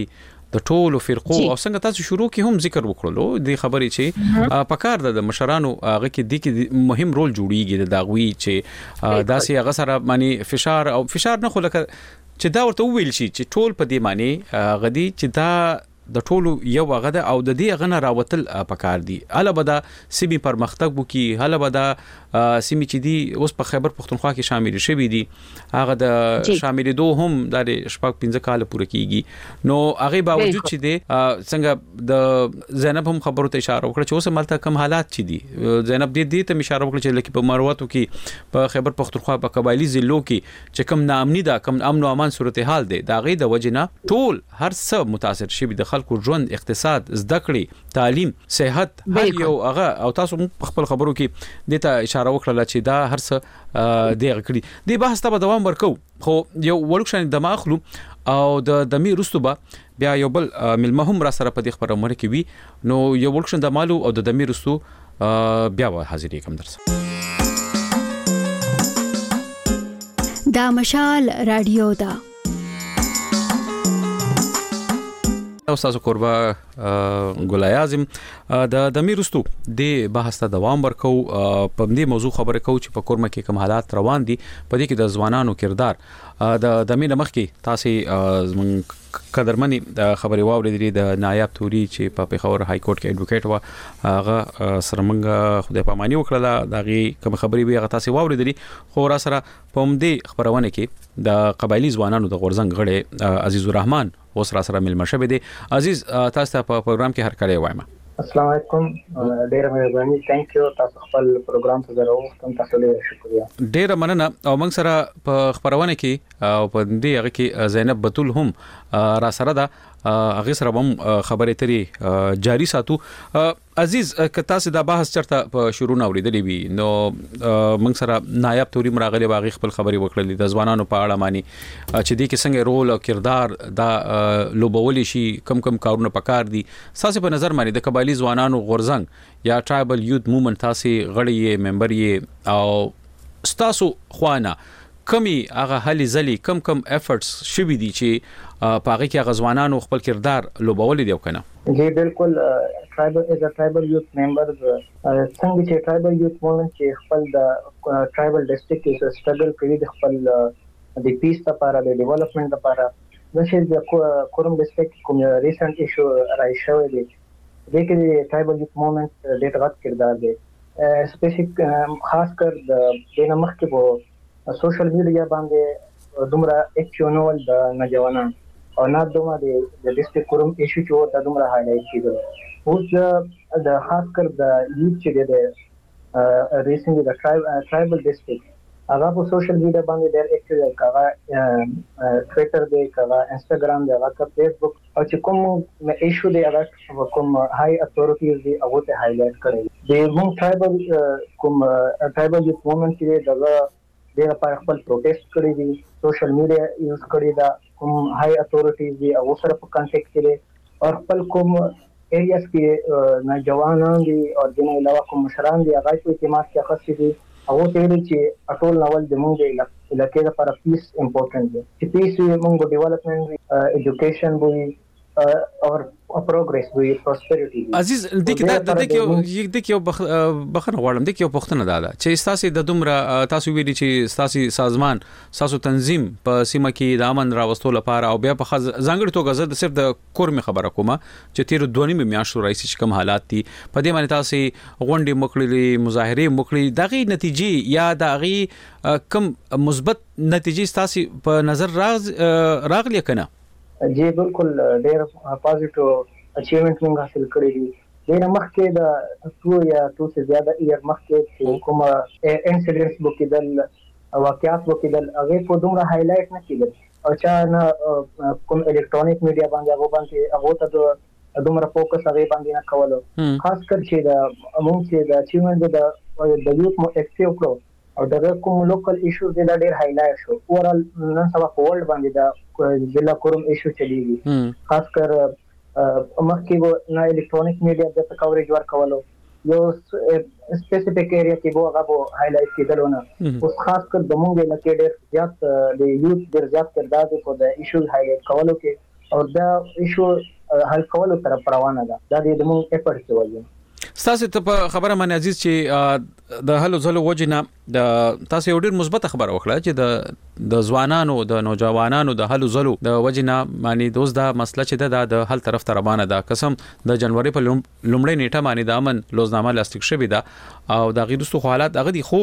د ټولو فرقو او څنګه تاسو شروع کې هم ذکر وکړلو د خبرې چې پکار د مشرانو هغه کې د کې مهم رول جوړیږي د داغوي چې داسې هغه سره معنی فشار او فشار نه خو لکه چې دا ورته ویل شي چې ټول په دې معنی غدي چې دا د ټولو یو غده او د دې غنه راوتل پکار دي اله بدا سیمه پرمختګ وکي هله بدا سیمه چې دي اوس په خیبر پختونخوا کې شامل شوي دي هغه د شامل دو هم د شپږ پنځه کال پوره کیږي نو هغه باوجود چې دي څنګه د زینب هم خبرو ته اشاره وکړه چې اوس ملته کم حالات چي دي زینب دې دې ته اشاره وکړه چې لکه په مروتو کې په خیبر پختونخوا په قبایلی ضلعو کې چې کم ناامني ده کم امن او امان صورتحال ده دا غي د وجنه ټول هر څه متاثر شي د خلکو ژوند اقتصاد زده کړې تعلیم صحت هر یو هغه او تاسو خپل خبرو کې د ته اشاره وکړه چې دا هر څه دی غکړي د بحث ته دوام ورکو خو یو ورکشن د ماخلو او د دمي رستوبه بیا یو بل ملمهم را سره په دې خبره کې وي نو یو ورکشن د مالو او د دمي رستو بیا حاضرې کوم درس دا مشال رادیو دا استاد قربا ګل اعظم د د میرستو د بحث ته دوام ورکو په دې موضوع خبره کو چې په کورمه کې کوم حالات روان دي په دې کې د ځوانانو کردار د د مینه مخ کې تاسو قدرمنی د خبري واورېدلې د نایب توري چې په پیښور های کورټ کې ایډوکیټ و هغه سرمنګ خدای پاماني وکړه دغه کوم خبري وی هغه تاسو واورېدلې خو را سره په دې خبرونه کې د قبایلی ځوانانو د غورزنګ غړي عزیز الرحمن اوس را سره مل مشبه دي عزیز تاسو ته په پروګرام کې هر کله وایم السلام علیکم ډیره مهرباني ثانک یو تاسو خپل پروګرام ته زراوختم تاسو له شکریا ډیره مننه او موږ سره په خبرونه کې او په دې هغه کې زینب بتول هم را سره ده هغه سره هم خبرې ترې جاری ساتو عزیز که تاسو دا بحث چرته په شروع نه اوریدلې وي نو موږ سره نایب توري مراغلي باغی خپل خبري وکړلې د ځوانانو په اړه مانی چې دې کې څنګه رول او کردار دا لوبول شي کم کم کارونه پکار دي تاسو په نظر مانی د قبایلی ځوانانو غورزنګ یا ټرایبل یوت موومنت تاسو غړي یې ممبر یې او تاسو خوانه کمی هغه هلي زلي کم کم افورټس شوي دي چې په هغه کې هغه ځوانانو خپل کردار لوبول دي او کنه جی بالکل ټرایبل از ا ټرایبل یوت ممبر څنګه چې ټرایبل یوت موومنت چې خپل د ټرایبل ډیسټریکټ کې سټرګل کوي د خپل د پیس لپاره د ډیولپمنٹ لپاره د شي د کورم ډیسټریکټ کوم ریسنت ایشو راځي شوی دی د کې ټرایبل یوت موومنت د غټ کردار دی سپیسیفیک خاص کر د دینه مخ کې وو سوشل میډیا باندې دومره اکچونول د نوجوانان او نه دومره د ډیسټریکټ کورم ایشو چې وو دومره هایلایټ کیږي اوس د خاص کر د یوت چې د ریسنټلی د ټرایبل ډیسټریکټ هغه په سوشل میډیا باندې ډېر اکټیو دی هغه ټویټر دی هغه انستګرام دی هغه فیسبوک او چې کوم ایشو دی هغه کوم های اتھورټیز دی هغه ته هایلایټ کړي د موږ ټرایبل کوم ټرایبل یوت موومنت کې دغه ډېر په خپل پروټیسټ کړی دي سوشل میډیا یوز کړی دا کوم های اتھورټیز دی هغه سره په کانټیکټ کې دي او خپل کوم ایریاز کې نوجوانان دي او د نه علاوه کوم مشران دي هغه په اعتماد کې خاص دي هغه ته ویل چې ټول ناول د مونږ علاقې لپاره پیس امپورټنت دی چې پیس مونږ ډیولپمنٹ ایجوکیشن وي او پروګرس وي پروسپریټي عزیز د کې د کې د کې یو بخنه غواړم د کې یو پښتنه ده چې تاسو د دومره تاسو ویلي چې تاسو سازمان تاسو تنظیم په سیمه کې د امن راوستلو لپاره او بیا په ځانګړي توګه زه صرف د کورمه خبره کوم چې تیر دوه نیمه میاشتو راځي چې کوم حالات دي په دې باندې تاسو غونډې مکړلې مظاهره مکړلې دغه نتیجې یا دغه کم مثبت نتیجې تاسو په نظر راغلي کنه جی بالکل ډېر پازیټیو اچیومنټ موږ حاصل کړی دي ډېر مخکې د ټو یا ټو څخه زیاده ایئر مخکې کوم انسیډنټس وکیدل واقعات وکیدل هغه په دومره هایلایټ نه کیدل او چا نه کوم الکترونیک میډیا باندې هغه باندې هغه ته دومره فوکس هغه باندې نه کولو خاص کر چې د موږ چې د اچیومنټ د د یوت مو اکټیو کړو او دغه کوم لوکل ایشوز د ډېر هایلایټ شو اورال نن سبا په ورلد باندې د ضلع کوم ایشو چلیږي خاص کر مخکې وو نه الکترونیک میډیا د کورېج ورکولو یو سپیسیفیک ایریا کې وو هغه هایلایټ کېدلونه اوس خاص کر د مونږ علاقې ډېر زیات د یوت ډېر زیات کردار دی په د ایشوز هایلایټ کولو کې او دا ایشو حل کولو طرف روانه ده. دا د موږ افورت کوي. تاسو ته په خبره باندې عزیز چې د هلو زلو وجنه د تاسو یو ډیر مثبت خبره وکړه چې د د ځوانانو د نوجوانانو د هلو زلو د وجنه معنی دوز دا مسله چې د حل طرف ته روانه ده. قسم د جنوري په لومړۍ نیټه باندې د امن لوزنامه لاستیک شوې ده او د غیدستو حالات هغه دي خو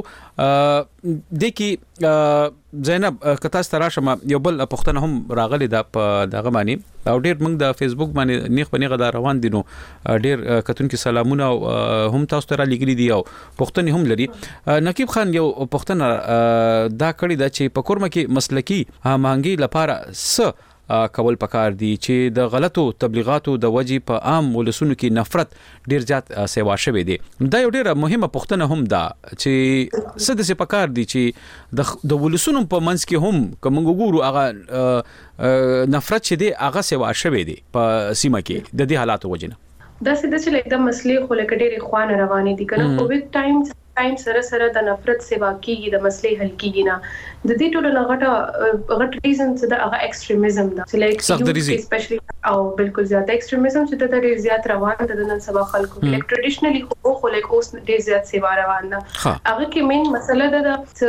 د کی زینب کتا ستراشمه یو بل پښتنه هم راغلي ده په دغه باندې او ډیر موږ د فیسبوک باندې نیغ په نیغه دا روان دي نو ډیر کتون کې سلامونه هم تاسو ته را لګري دي او پښتني هم لري. نقیب خان یو پښتنه دا کړی دا چې په کورمه کې مسلکی هماهنګي لپاره س کول پکار دي چې د غلطو تبلیغاتو د وجې په عام ولسونو کې نفرت ډیر زیات سیوا شوی دی. دا یو ډیره مهمه پوښتنه هم ده چې څه د څه پکار دي چې د ولسونو په منځ کې هم کوم ګورو هغه نفرت چې دی هغه سیوا شوی دی په سیمه کې د دې حالاتو وجنه. دا څه د چې د مسلې خو لکه ډېری خوانه روانې دي کنه کووډ ټایم ټایم سره سره د نفرت سیوا کیږي د مسلې حل کیږي نه د دې ټولو غټه غټ ریزن څه د هغه ایکستریمزم دا چې لایک اسپیشلی او بالکل زیات ایکستریمزم چې د ډېر زیات روان د نن سبا خلکو لایک ټریډیشنلی خو خو لایک اوس ډېر زیات سیوا روان ده. هغه کې مین مسله ده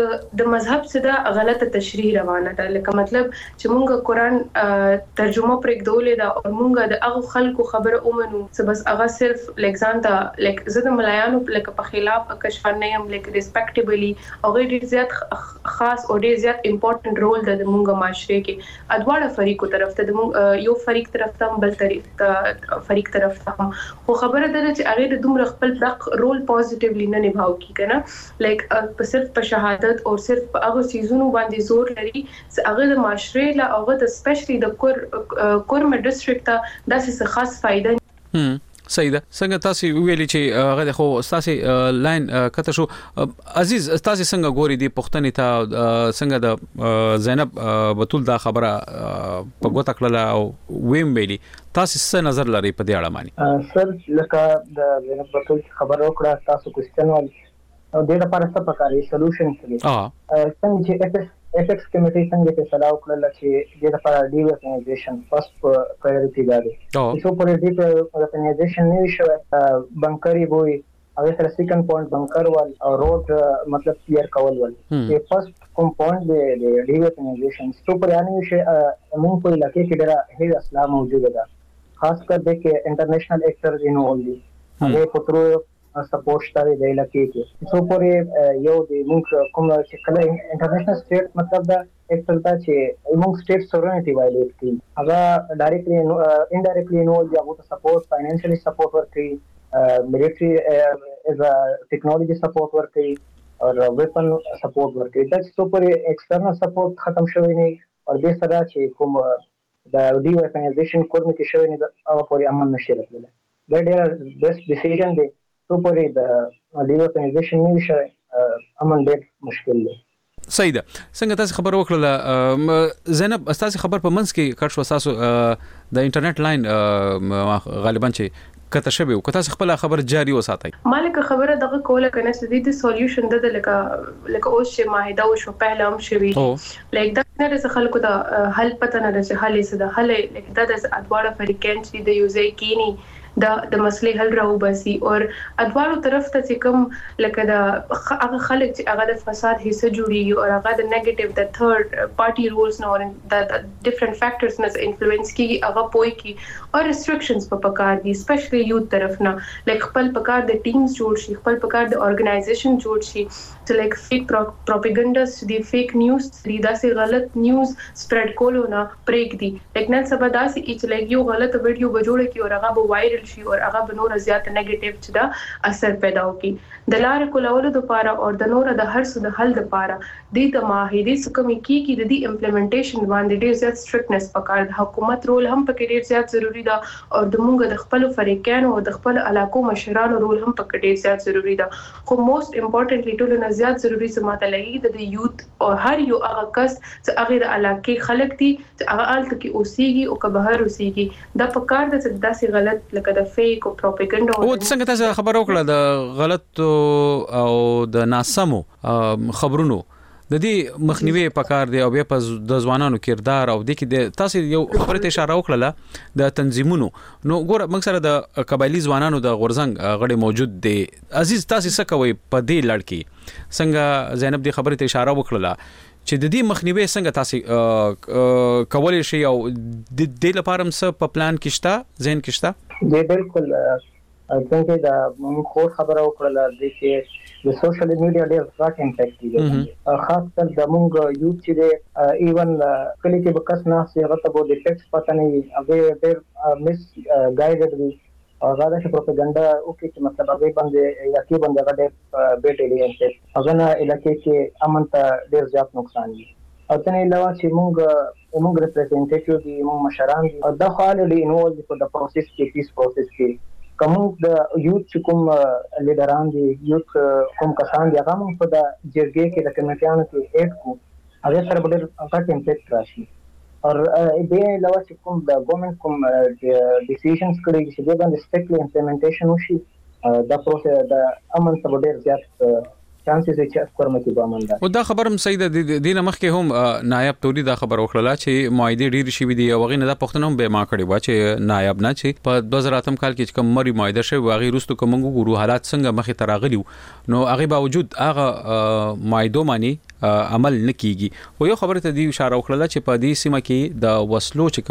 د مذهب څخه د غلطه تشریح روانه ده. لکه مطلب چې مونږ قرآن ترجمه پرېږدولې ده او مونږ د هغه خلکو خبره اومنو چې بس هغه صرف لایک ځان ته لایک زه د ملایانو لکه په خلاف کشف نه یم لکه ریسپیکټیبلی او ډېر زیات خاص او ډېر زیات امپورټنت رول د موږ معاشره کې ادواړه فریقو طرف ته د یو فریق طرف ته بل طرف ته فریق طرف ته خو خبره ده چې هغه د دومره خپل دغ رول پوزټیولی نه نباو کی کنه لایک په صرف په شهادت او صرف په هغه سيزونو باندې زور لري چې هغه د معاشره لا هغه د سپیشلی د کور کورم ډیسټریکټ ته داسې خاص فائدہ هم سیده څنګه تاسو ویلي چې هغه خو تاسو لاین کته شو عزیز تاسو څنګه ګوري دی پښتني ته څنګه د زینب بتول دا خبره په ګوت کړل او ویم ویلي تاسو څه نظر لري په دې اړه باندې سر لکه د زینب بتول خبره وکړه تاسو کوېسچن ول او د لپاره څه پکاري سولوشن څه اه څنګه چې apex committee څنګه چې سلاو کړل چې د لپاره ډي ویپنایزیشن فرست پرایورټي ده. سو پر دې ویپنایزیشن نه شو بنکري وي هغه سره سیکنډ پوینټ بنکر ول او روډ مطلب کلیر کول ول چې فرست کوم پوینټ د ډي ویپنایزیشن سو پر یعنی چې موږ په علاقې کې ډېر هي اسلام موجود ده خاص کر دې کې انټرنیشنل ایکټرز انوالو دي هغه پترو سپورټ شته د علاقې کې سو پورې یو د موږ کوم چې کله انټرنیشنل سټیټ مطلب دا ایکټر دا چې موږ سټیټ سورنټي وایلیټ کوي هغه ډایرکټلی انډایرکټلی انوالو دي هغه سپورټ فاینانشلی سپورټ ورکړي ملټری از ا ټیکنالوژي سپورټ ورکړي او ویپن سپورټ ورکړي دا سو پورې ایکسټرنل سپورټ ختم شوی نه او د سره چې کوم د ډي ویپنایزیشن کورم کې شوی نه او پورې امن نشي راتللی دا ډېر بیسټ ډیسیژن دی سو پورې د ډي ویپنایزیشن نه شي امن ډېر مشکل دی. سیده څنګه تاسو خبر وکړه زینب تاسو خبر په منځ کې کړ شو تاسو د انټرنیټ لاین غالبا چې کته شوی او تاسو خپل خبر جاری وساتئ مالک خبره دغه کوله کنه چې د سولوشن د لکه لکه اوس چې ماهده او شو پهله هم شوی لکه دا نه د خلکو د حل پته نه د حل څه د حل لکه د ادواړه فریکینټ چې د یوزې کینی دا د مسلې حل راو باسي او ادوارو طرف ته چې کوم لکه دا هغه خلک چې هغه د فساد حصہ جوړي او هغه د نیگیټیو د تھرد پارټي رولز نو د ډیفرنٹ فیکٹرز نه انفلوئنس کیږي هغه پوي کی او ریسټریکشنز په پکار دي سپیشلی یوث طرف نه لکه خپل پکار د ټیمز جوړ شي خپل پکار د اورګنایزیشن جوړ شي چې لکه فیک پروپاګاندا دی فیک نیوز دی داسې غلط نیوز سپریډ کولو نه پریک دي لیکن سبا داسې چې لکه یو غلط ویډیو بجوړه کی او هغه به وایرل شي او هغه به نور زیات نیگیټیو چې دا اثر پیدا کوي د لارې کولولو لپاره او د نور د هر څه د حل لپاره د د معاهدې څخه کومي کیږي د دې امپلیمنټیشن باندې ډیر زیات سټریکټنس پکار د حکومت رول هم پکې ډیر زیات ضروری ده او د موږ د خپل فریقانو او د خپل علاقو مشرانو رول هم پکې ډیر زیات ضروری ده خو موست امپورټنټلی ټول نه زیات ضروری سماته لګي د یوث او هر یو هغه کس چې هغه د علاقې خلک دي چې هغه الته کې اوسېږي او که بهر اوسېږي دا پکار د داسې غلط لکه د فیک او پروپاګاندا او څنګه تاسو خبر وکړه د غلط او د ناسمو خبرونو د دې مخنیوي پکار دی او بیا په د ځوانانو کردار او د کې د تاسو یو خبره ته اشاره وکړه د تنظیمونو نو ګور موږ سره د قبایلی ځوانانو د غورزنګ غړي موجود دي عزیز تاسو څه کوي په دې لړ کې څنګه زینب دې خبره ته اشاره وکړه چې د دې مخنیوي څنګه تاسو کولای شي او د دې لپاره څه په پلان کې شته ذهن کې شته دی بالکل څنګه دا موږ خو خبره وکړه د چې د سوشل میډیا ډېر غټ امپیکټ دی خاص کر د موږ یوث چې دی ایون کلی کې بکس نه سي هغه ته به د ټیکس پته نه وي هغه ډېر مس ګایډډ وي او هغه چې پروپاګاندا او کې مطلب هغه باندې علاقې باندې هغه ډېر بیټ دی هغه نه علاقې کې امن ته ډېر زیات نقصان دي او تنه علاوه چې موږ موږ ریپرزینټیټیو دي موږ مشران دي او دا خو الډي انوالډ په د پروسس کې پیس پروسس کې کوم د یوث کوم لیډران دي یوث کوم کسان دي هغه موږ په د جرګې کې د کمیټیانو کې اډ کو هغه سره ډېر غټ امپیکټ راشي او دې علاوه چې کوم د ګورنمنت کوم ډیسیژنز کړي چې د باندې سټریکټلی امپلیمنټیشن وشي دا پروسه د امن ته ډېر زیات چانسز چې کورمتي بامنده او دا خبرم سید د دینه مخکې هم نایب توري دا خبر وکړه چې معاهده ډیر شي وي دی او غینه دا پښتنه هم به ما کړی و چې نایب نه چې په دوه زره اتم کال کې کوم مری معاهده شوی واغی روستو کوم ګورو حالات څنګه مخې تراغلی نو هغه باوجود هغه معاهده مانی عمل نکېږي او یو خبره ته دی اشاره وکړه چې په دې سیمه کې د وسلو چې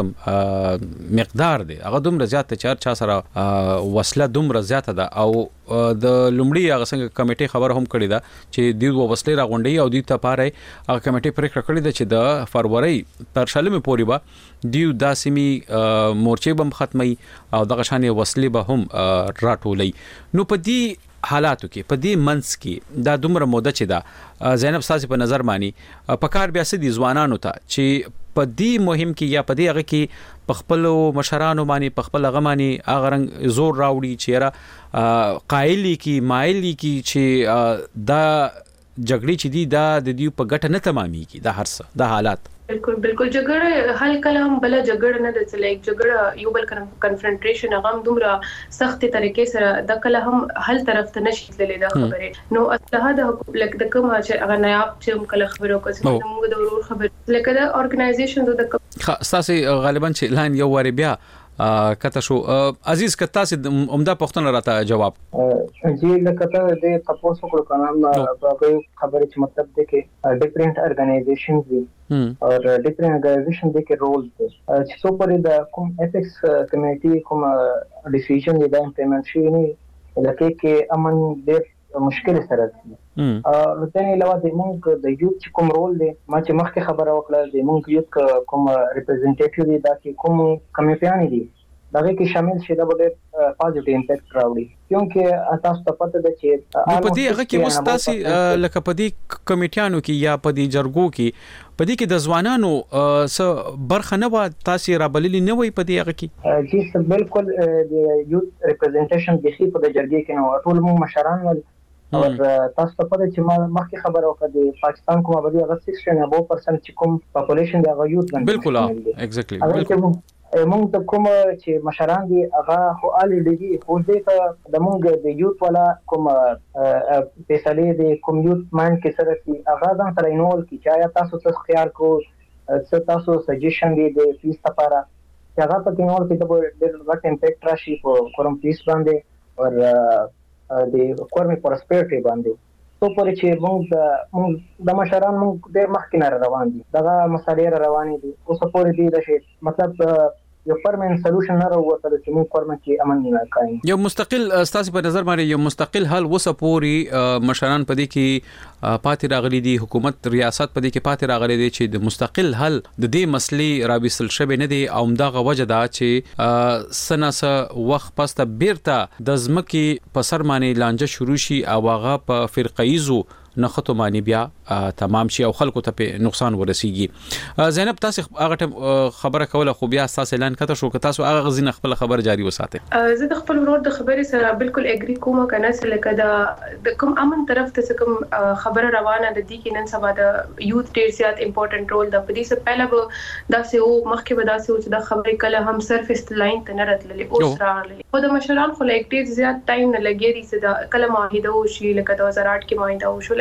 کوم مقدار دی هغه دومره زیات چار چا سره وسله دومره زیات ده او د لومړی هغه څنګه کمیټه خبر هم کړی دا چې دوی وسلې راغونډي او دوی ته پاره هغه کمیټه پریکړه کړې ده چې د فروری تر شلمه پورې به دیو داسمي مورچې بم ختمي او دغه شانې وسلې به هم راټولي نو په دې حالاتو کې په دې منځ کې دا دومره موده چې دا زینب ساسي په نظر مانی په کار بیا سدي ځوانانو ته چې په دې مهم کې یا په دې هغه کې په خپل مشرانو باندې په خپل غمانی هغه رنګ زور راوړي چې را قایلی کې مایلی کې چې دا جګړې چې دي دا د دې په ګټه نه تمامېږي دا هرڅه د حالات بالکل بالکل جګړه حل کلام بل جګړه نه ده چې لایک جګړه یو بل کنفرنټریشن هغه دومره سخت طریقې سره د کله هم حل طرف ته نشي تللی دا خبره نو اصله د لکه د کوم چې هغه نایاب چې کله خبرو کوي موږ د ورور خبر لکه د ارګنایزیشن د خاصه غالبا چې لاین یو وری بیا کته شو عزیز کته سي عمده پښتون راته جواب جی لکه ته د تاسو کو کنه په خبره چې مطلب دی کې ډیفرنٹ ارګنایزیشنز دي او ډیفرنٹ ارګنایزیشن دي کې رولز دي چې څو پرې د کوم ایتھکس کمیټي کوم ډیسیژن دی دا امپلیمنټ شي نه لکه کې امن ډېر مشکل سره دي او ته علاوه د موږ د یوث کوم رول دی ما چې مخکې خبره وکړه د موږ یوث کوم ریپرزینټیټیو دی دا چې کوم کمیټیان دي دا کې شامل شي دا به پوزټیو امپیکټ راوړي کیونکه تاسو ته پته ده چې په دې هغه کې مستاسي لکه په دې کمیټیانو کې یا په دې جرګو کې په دې کې د ځوانانو س برخه نه و تاسو را بللی نه وي په دې هغه کې جی بالکل د یوث ریپرزینټیشن د خې په جرګې کې نو ټول مو مشران ول او تاسو ته پته چې ما مخکې خبره وکړه د پاکستان کومه بدی هغه شصت نه پرسنټ چې کوم پاپولیشن دی هغه یوث باندې بالکل ایگزیکټلی موږ ته کوم چې مشران دي هغه خو الډي دي خو دې ته د موږ د یوث ولا کوم فیصله دي کوم یوث ماین کې سره سي هغه ځان سره انول کی چې آیا تاسو څه خیال کو څه تاسو سجیشن دي د پیس لپاره چې هغه په انول کې د ډېر امپیکټ راشي په کوم پیس باندې او د کورمي پرسپیرټي باندې تو پرې چې موږ د مشران موږ ډېر مخکې روان دي دا مسالې روانې دي اوس پورې دي د شي مطلب یو پرمننت سولوشن نه راوته چې موږ کورمه کې امن نه کایم یو مستقل استاد په نظر باندې یو مستقل حل وسپوري مشران پدې کې پاتې راغلي دي حکومت ریاست پدې کې پاتې راغلي دي چې د مستقل حل د دې مسلې رابسل شوی نه دي او دغه وجه دا چې سناسه وخت پسته بیرته د ځمکې په سر باندې لانجه شروع شي او هغه په فرقایزو نخته معنی بیا تمام شي او خلکو ته نقصان ورسیږي زینب تاسو هغه خبره کوله خو بیا تاسو اعلان کته شو که تاسو هغه غزين خپل خبر جاری وساتئ زه د خپل ورور د خبرې سره بالکل اګری کوم کنه چې لکه دا د کوم امن طرف ته کوم خبره روانه د دې کې نن سبا د یوث ډیر زیات امپورټنت رول د پدې سره پهله به دا سه او مخکې به دا سه چې د خبرې کله هم سرفیس لاین ته نه راتللې او سره خو د مشران خو لایک ډیر زیات ټایم نه لګیږي چې دا کله معاهده وشي لکه د دوه هزار آټ کې معاهده وشو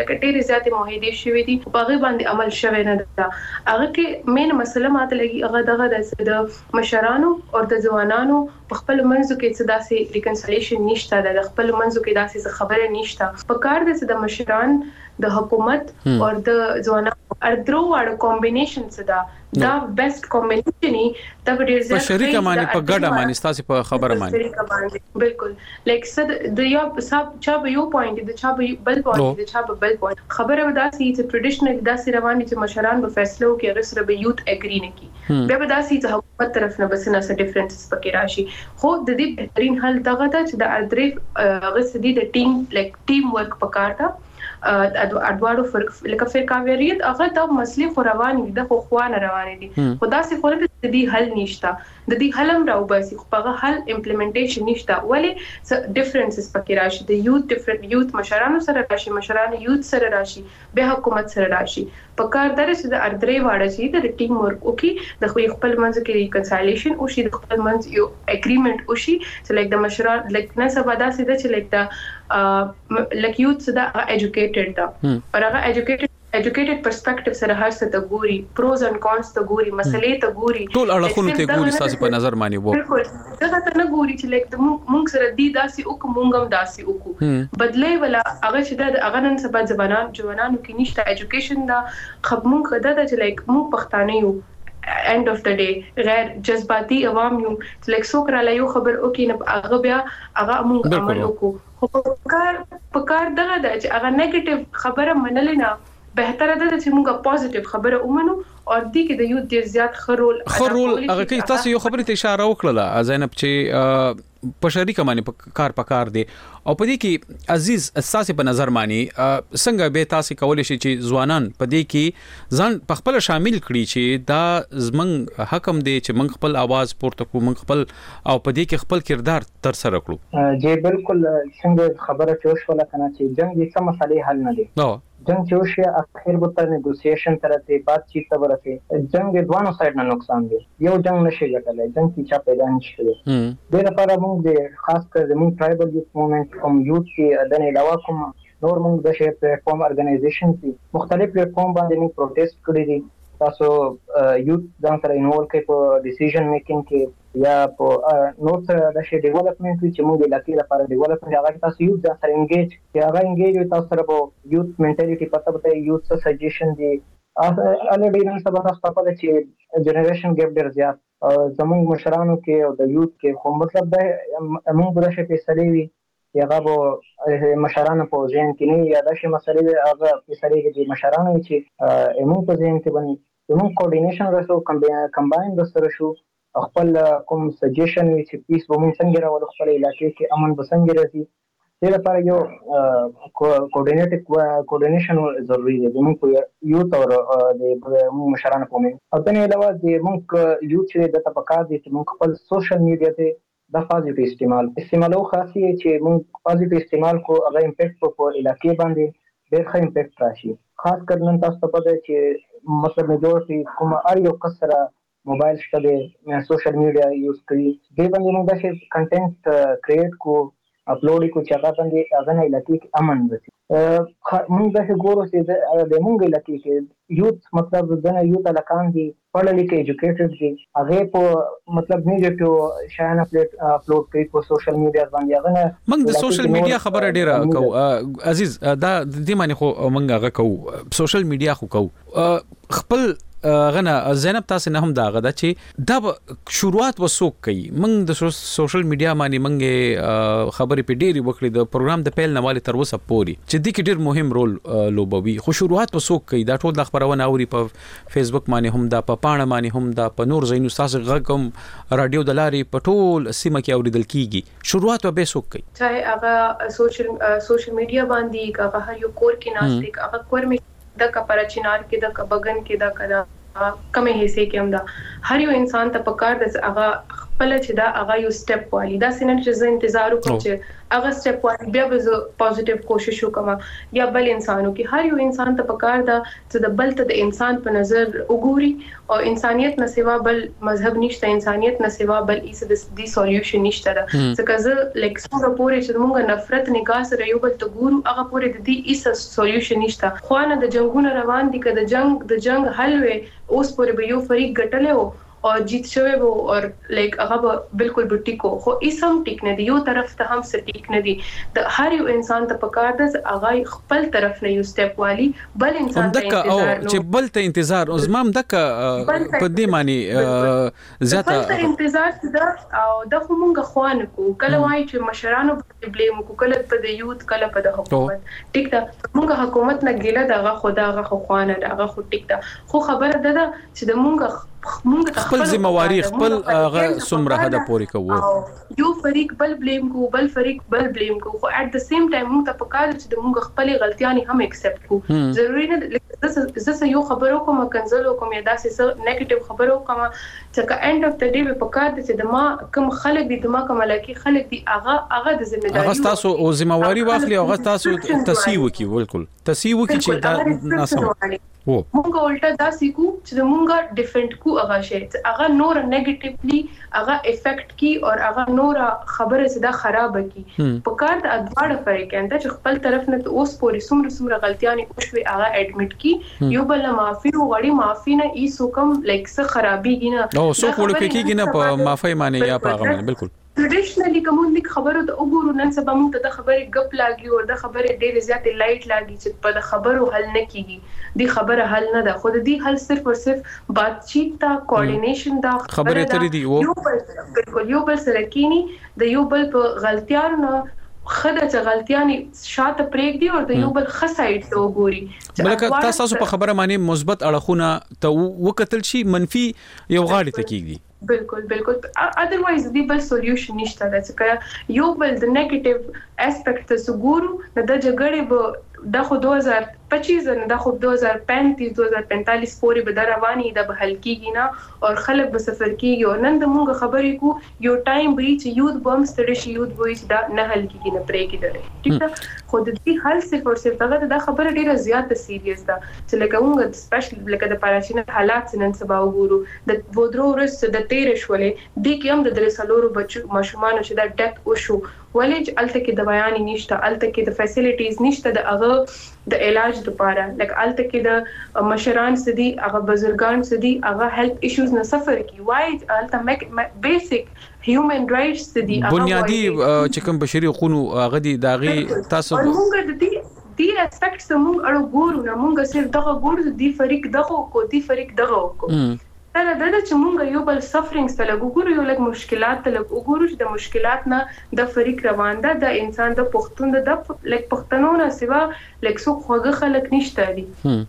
لکه ډېر زیاتې معاهدې شوې دي په هغه باندې عمل شوی نه ده. هغه کې مین مسله ماته لګي هغه دغه د مشرانو او د ځوانانو په خپل منځو کې څه داسې ریکنسیلیشن نشته د خپل منځو کې داسې خبره نشته. په کار د د مشران د حکومت او د ځوانانو اردرو واړو کمبینیشن څه ده دا بیسټ کمبینیشن دا ډېر زیات په شریکه باندې په ګډه باندې ستاسو په خبره باندې بالکل لکه څه د یو صاحب چا به یو پوینټ د چا به بل پوینټ د چا به بل پوینټ خبره ودا سي چې ټریډیشنل داسې رواني چې مشران په فیصلو کې هغه سره به یوت اګری نه کی به به داسې چې حکومت طرف نه بس نه څه ډیفرنسز پکې راشي. خو د دې بهترین حل دغه ده چې د اردرې هغه سدي د ټیم لایک ټیم ورک پکارتا اډوارو فرق لکه فرقاویریت هغه د مسلې خو روان دي د خو خوانه روان دي خدا سي خو د دې حل نشته د دې حلم راو باسي خو په حل امپلیمنټیشن نشته ولی ډیفرنسز پکې راشي د یوت ډیفرنٹ یوت مشرانو سره راشي مشرانو یوت سره راشي به حکومت سره راشي په کار درس د اردرې واړه شي د ټیم ورک او کې د خپل منځ کې ریکنسایلیشن او شي د خپل منځ یو اګریمنت او شي چې لکه د مشران لکه نه سبا داسې د چې لکه د لکه یوت صدا ایجوکیټډ دا او هغه ایجوکیټډ ایجوکیټډ پرسپیکټیو سره هر څه ته ګوري پروز اند کونز ته ګوري مسلې ته ګوري ټول اړخونه ته ګوري تاسو په نظر باندې وو بالکل دا ته نه ګوري چې لکه موږ سره دی داسي او کومګم داسي او کو بدلې ولا هغه چې د هغه نن سبا ځوانان ځوانانو کې نشته ایجوکیشن دا خب موږ خدای ته چې لکه موږ پښتانه یو end of the day غیر جذباتي عوام یو چې لکه څوک را لایو خبر او کې نه هغه بیا هغه موږ عمل وکړو خو په کار په کار دغه د چې هغه نیگیټیو خبره منل نه بهتره ده چې موږ پوزټیو خبره ومنو او دې کې د یو ډیر زیات خرول خرول هغه کې تاسو یو خبره ته اشاره وکړه زینب چې په شریکه باندې کار پکار دی او په دې کې عزیز اساسي په نظر باندې څنګه به تاسو کولای شئ چې ځوانان په دې کې ځان په خپل شامل کړي چې دا زمنګ حکم دی چې موږ خپل आवाज پورته کوو موږ خپل او په دې کې خپل کردار تر سره کړو. جی بالکل څنګه خبره چې وشوله کنه چې جنگ هیڅ مسلې حل نه دی جنگ چې وشي اخر به تر نیګوسییشن تر ته بات چیت ته ورته جنگ د دوانو سایډ نه نقصان دی یو جنگ نشي ګټلای جنگ چې چا پیدا نشي د لپاره موږ د خاص کر د موږ ټرایبل یوت موومېنټ کوم یوت کې د نه علاوه کوم نور موږ د شی پلیټ فارم ارګنایزیشن دي مختلف پلیټ فارم باندې موږ پروټیسټ کړی دي تاسو یوت ځان سره انوالو کوي په ډیسیژن میکینګ کې یا په نور سره د شی ډیولپمنٹ چې موږ د علاقې لپاره ډیولپمنٹ هغه تاسو یوت ځان سره انګیج یا هغه انګیج تاسو سره په یوت منټالیټي پته پته یوت څه سجیشن دي الریډي نن سبا تاسو په پته چې جنریشن ګیپ ډیر زیات زموږ مشرانو کې او د یوت کې خو مطلب دا موږ د شی فیصله وی یا غو مشرانو په ځین کې نه یا د شی مسلې هغه فیصله کې مشرانو چې موږ په ځین کې باندې موږ کوارډینیشن رسو کمباین د سره شو خپل کوم سجیشن وی چې پیس به موږ څنګه راول خپل علاقې کې امن به څنګه راځي د لپاره یو کوارډینیټ کوارډینیشن ضروری دی موږ یوت او د مشرانو په من او د نه علاوه د موږ یوت چې د تپکار دي چې موږ خپل سوشل میډیا ته د پازیټیو استعمال استعمالو خاصي چې موږ پازیټیو استعمال کو هغه امپیکټ په علاقې باندې ډېر ښه امپیکټ راشي خاص کر نن تاسو ته پته چې مطلب میجورټي کوم اړ یو کسره موبایل شته د سوشل میډیا یوز کوي د باندې موږ د کنټینټ کریټ کو اپلوډ کو چې هغه باندې هغه نه علاقې کې امن وي موږ د ګورو چې د موږ علاقې کې یوت مطلب د یوت علاقان دي پړل کې ایجوکیټډ دي هغه په مطلب نیگیټیو شایانه پلیټ اپلوډ کوي په سوشل میډیا باندې هغه موږ د سوشل میډیا خبره ډیره کو عزیز دا د معنی خو موږ هغه کو سوشل میډیا خو کو خپل غنه زینب تاسو نه هم دا غدا چې دا شروعات وسوک کوي موږ د سوشل میډیا باندې موږ خبرې په ډېری وکړې د پروګرام د پیل نواله تر اوسه پوري چې د کې ډېر مهم رول لوبوي خو شروعات وسوک کوي دا ټول د خبرونه اوري په فیسبوک باندې هم دا په پاڼه باندې هم دا په نور زینو تاسو غږم رادیو د لاري په ټول سیمه کې اوریدل کیږي شروعات به وسوک کوي چاهي هغه سوشل سوشل میډیا باندې هغه هر یو کور کې ناشته هغه کور می د کپاره چینار کې د کبغن کې د کړه کمه حصے کې هم دا هر یو انسان ته پکار د هغه خپل چې دا هغه یو سټپ والی دا سینه چې زه انتظار وکم چې هغه سټپ والی بیا به زه پوزټیو کوشش وکم یا بل انسانو کې هر یو انسان ته پکار دا چې د بل ته د انسان په نظر وګوري او انسانيت نه سوا بل مذهب نشته انسانيت نه سوا بل ایس د دې سولوشن نشته دا ځکه زه لیک څنګه پورې چې موږ نفرت نگاه سره یو بل ته ګورو هغه پورې د دې ایس سولوشن نشته خو نه د جنگونو روان دي که د جنگ د جنگ حل وي اوس پورې به یو فریق ګټلې وو او جیت شوی وو او لایک هغه بالکل به ټیکو خو ایسم ټیک نه دی یو طرف ته هم څه ټیک نه دی د هر یو انسان ته پکار ده هغه خپل طرف نه یو سټپ والی بل انسان ته انتظار نو چې بل ته انتظار او زمام دک په دې معنی زیاته بل ته انتظار ده او د کومه خوان کو کله وای چې مشرانو په بلیم کو کله په د یوت کله په د حکومت ټیک ده موږ حکومت نه ګیله دغه خدا هغه خوانه دغه خو ټیک ده خو خبره ده چې د موږ خپل ذمہواری خپل هغه سمره هدا پوری کوو یو فریق بل بلیم کو بل فریق بل بلیم کو خو اټ د سیم ټایم موږ ته پکاره چې د موږ خپل غلطیاں هم ایکسپټ کو ضروری نه زه یو خبرو کوم کنزلو کوم یا داسې نیگیټیو خبرو کوم چې انډ اف د ډے په پکاره چې د ما کوم خلک دي د ما کوم لکه خلک دي هغه هغه د ذمہداري هغه تاسو او ذمہواری واخلي هغه تاسو تسیو کی بالکل تسیو کی چې دا ناسم وو مونږ ولټه دا سیکو چې مونږه ډیفرنٹ کو هغه شی هغه نور نیگیټیولی هغه افیکټ کی او هغه نور خبره زده خراب کی په کار د ادوار فرق انده چې خپل طرف نه اوس پوری سمره سمره غلطیاں او شوي هغه اډمیټ کی یو بل معافي او غړي معافي نه ای سو کم لایک څه خرابي کینه او سو کول کېږي نه په معافي معنی یا په هغه بالکل ټریډیشنلی کوم لیک خبرو ته وګورو نن سبا موږ ته د خبرې غپ لاګي او د خبرې ډېر زیات لایټ لاګي چې په د خبرو حل نه کیږي دی خبره حل نه ده خو د دې حل صرف او صرف باتچیت تا کوارډینیشن دا خبره ترې دی یو بل یو بل سره کینی د یو بل په غلطیانو نه خدای چې غلطیاں شاته پریک دی او د یو بل خسایټ ته وګوري بلکې تاسو په خبره معنی مثبت اړخونه ته وکتل شي منفي یو غاړي ته کیږي بالکل بالکل اذروایز دی بل سولوشن نشته دا چې یو بل د نیگیټیو اسپیکټ ته وګورو نه د جګړې به د خو دو هزار پچیس نه د خو دو هزار پینتیس دو هزار پینتالیس پورې به رواني د به حل کیږي نه او خلک به سفر کیږي او نن د مونږ خبرې کو یو ټایم به چې یوت بم ستړي شي یوت وایي دا نه حل کیږي نه پرې کیږي ٹھیک ده خو د دې حل صرف او صرف هغه د خبره ډیره زیاته سیریس ده چې لکه مونږ سپیشل لکه د پاراشین حالات نن سبا وګورو د ودرو ورس د تیر شولې د کیم د درسلورو بچو ماشومان چې دا ډیت او شو ولې الته کې د بیان نشته الته کې د فیسیلیټیز نشته د هغه د علاج لپاره لکه الته کې د مشران سدي هغه بزرګان سدي هغه هیلث ایشوز نه سفر کی وای الته بیسیک هیومن رائټس سدي بنیادی چې کوم بشري حقوقو هغه دي داغي تاسو موږ د دې دې اسپیکټس موږ اړه ګورو نه موږ صرف دغه ګورو دی فریق دغه کو دی فریق دغه کو دا د د چې مونږ یو بل سفرینګز ته لګو یو لږ مشکلات ته لګو ګورو چې د مشکلات نه د فریق روان ده د انسان د پښتون د لږ پښتنو نه سوا لږ څو خوږه خلک نشته دي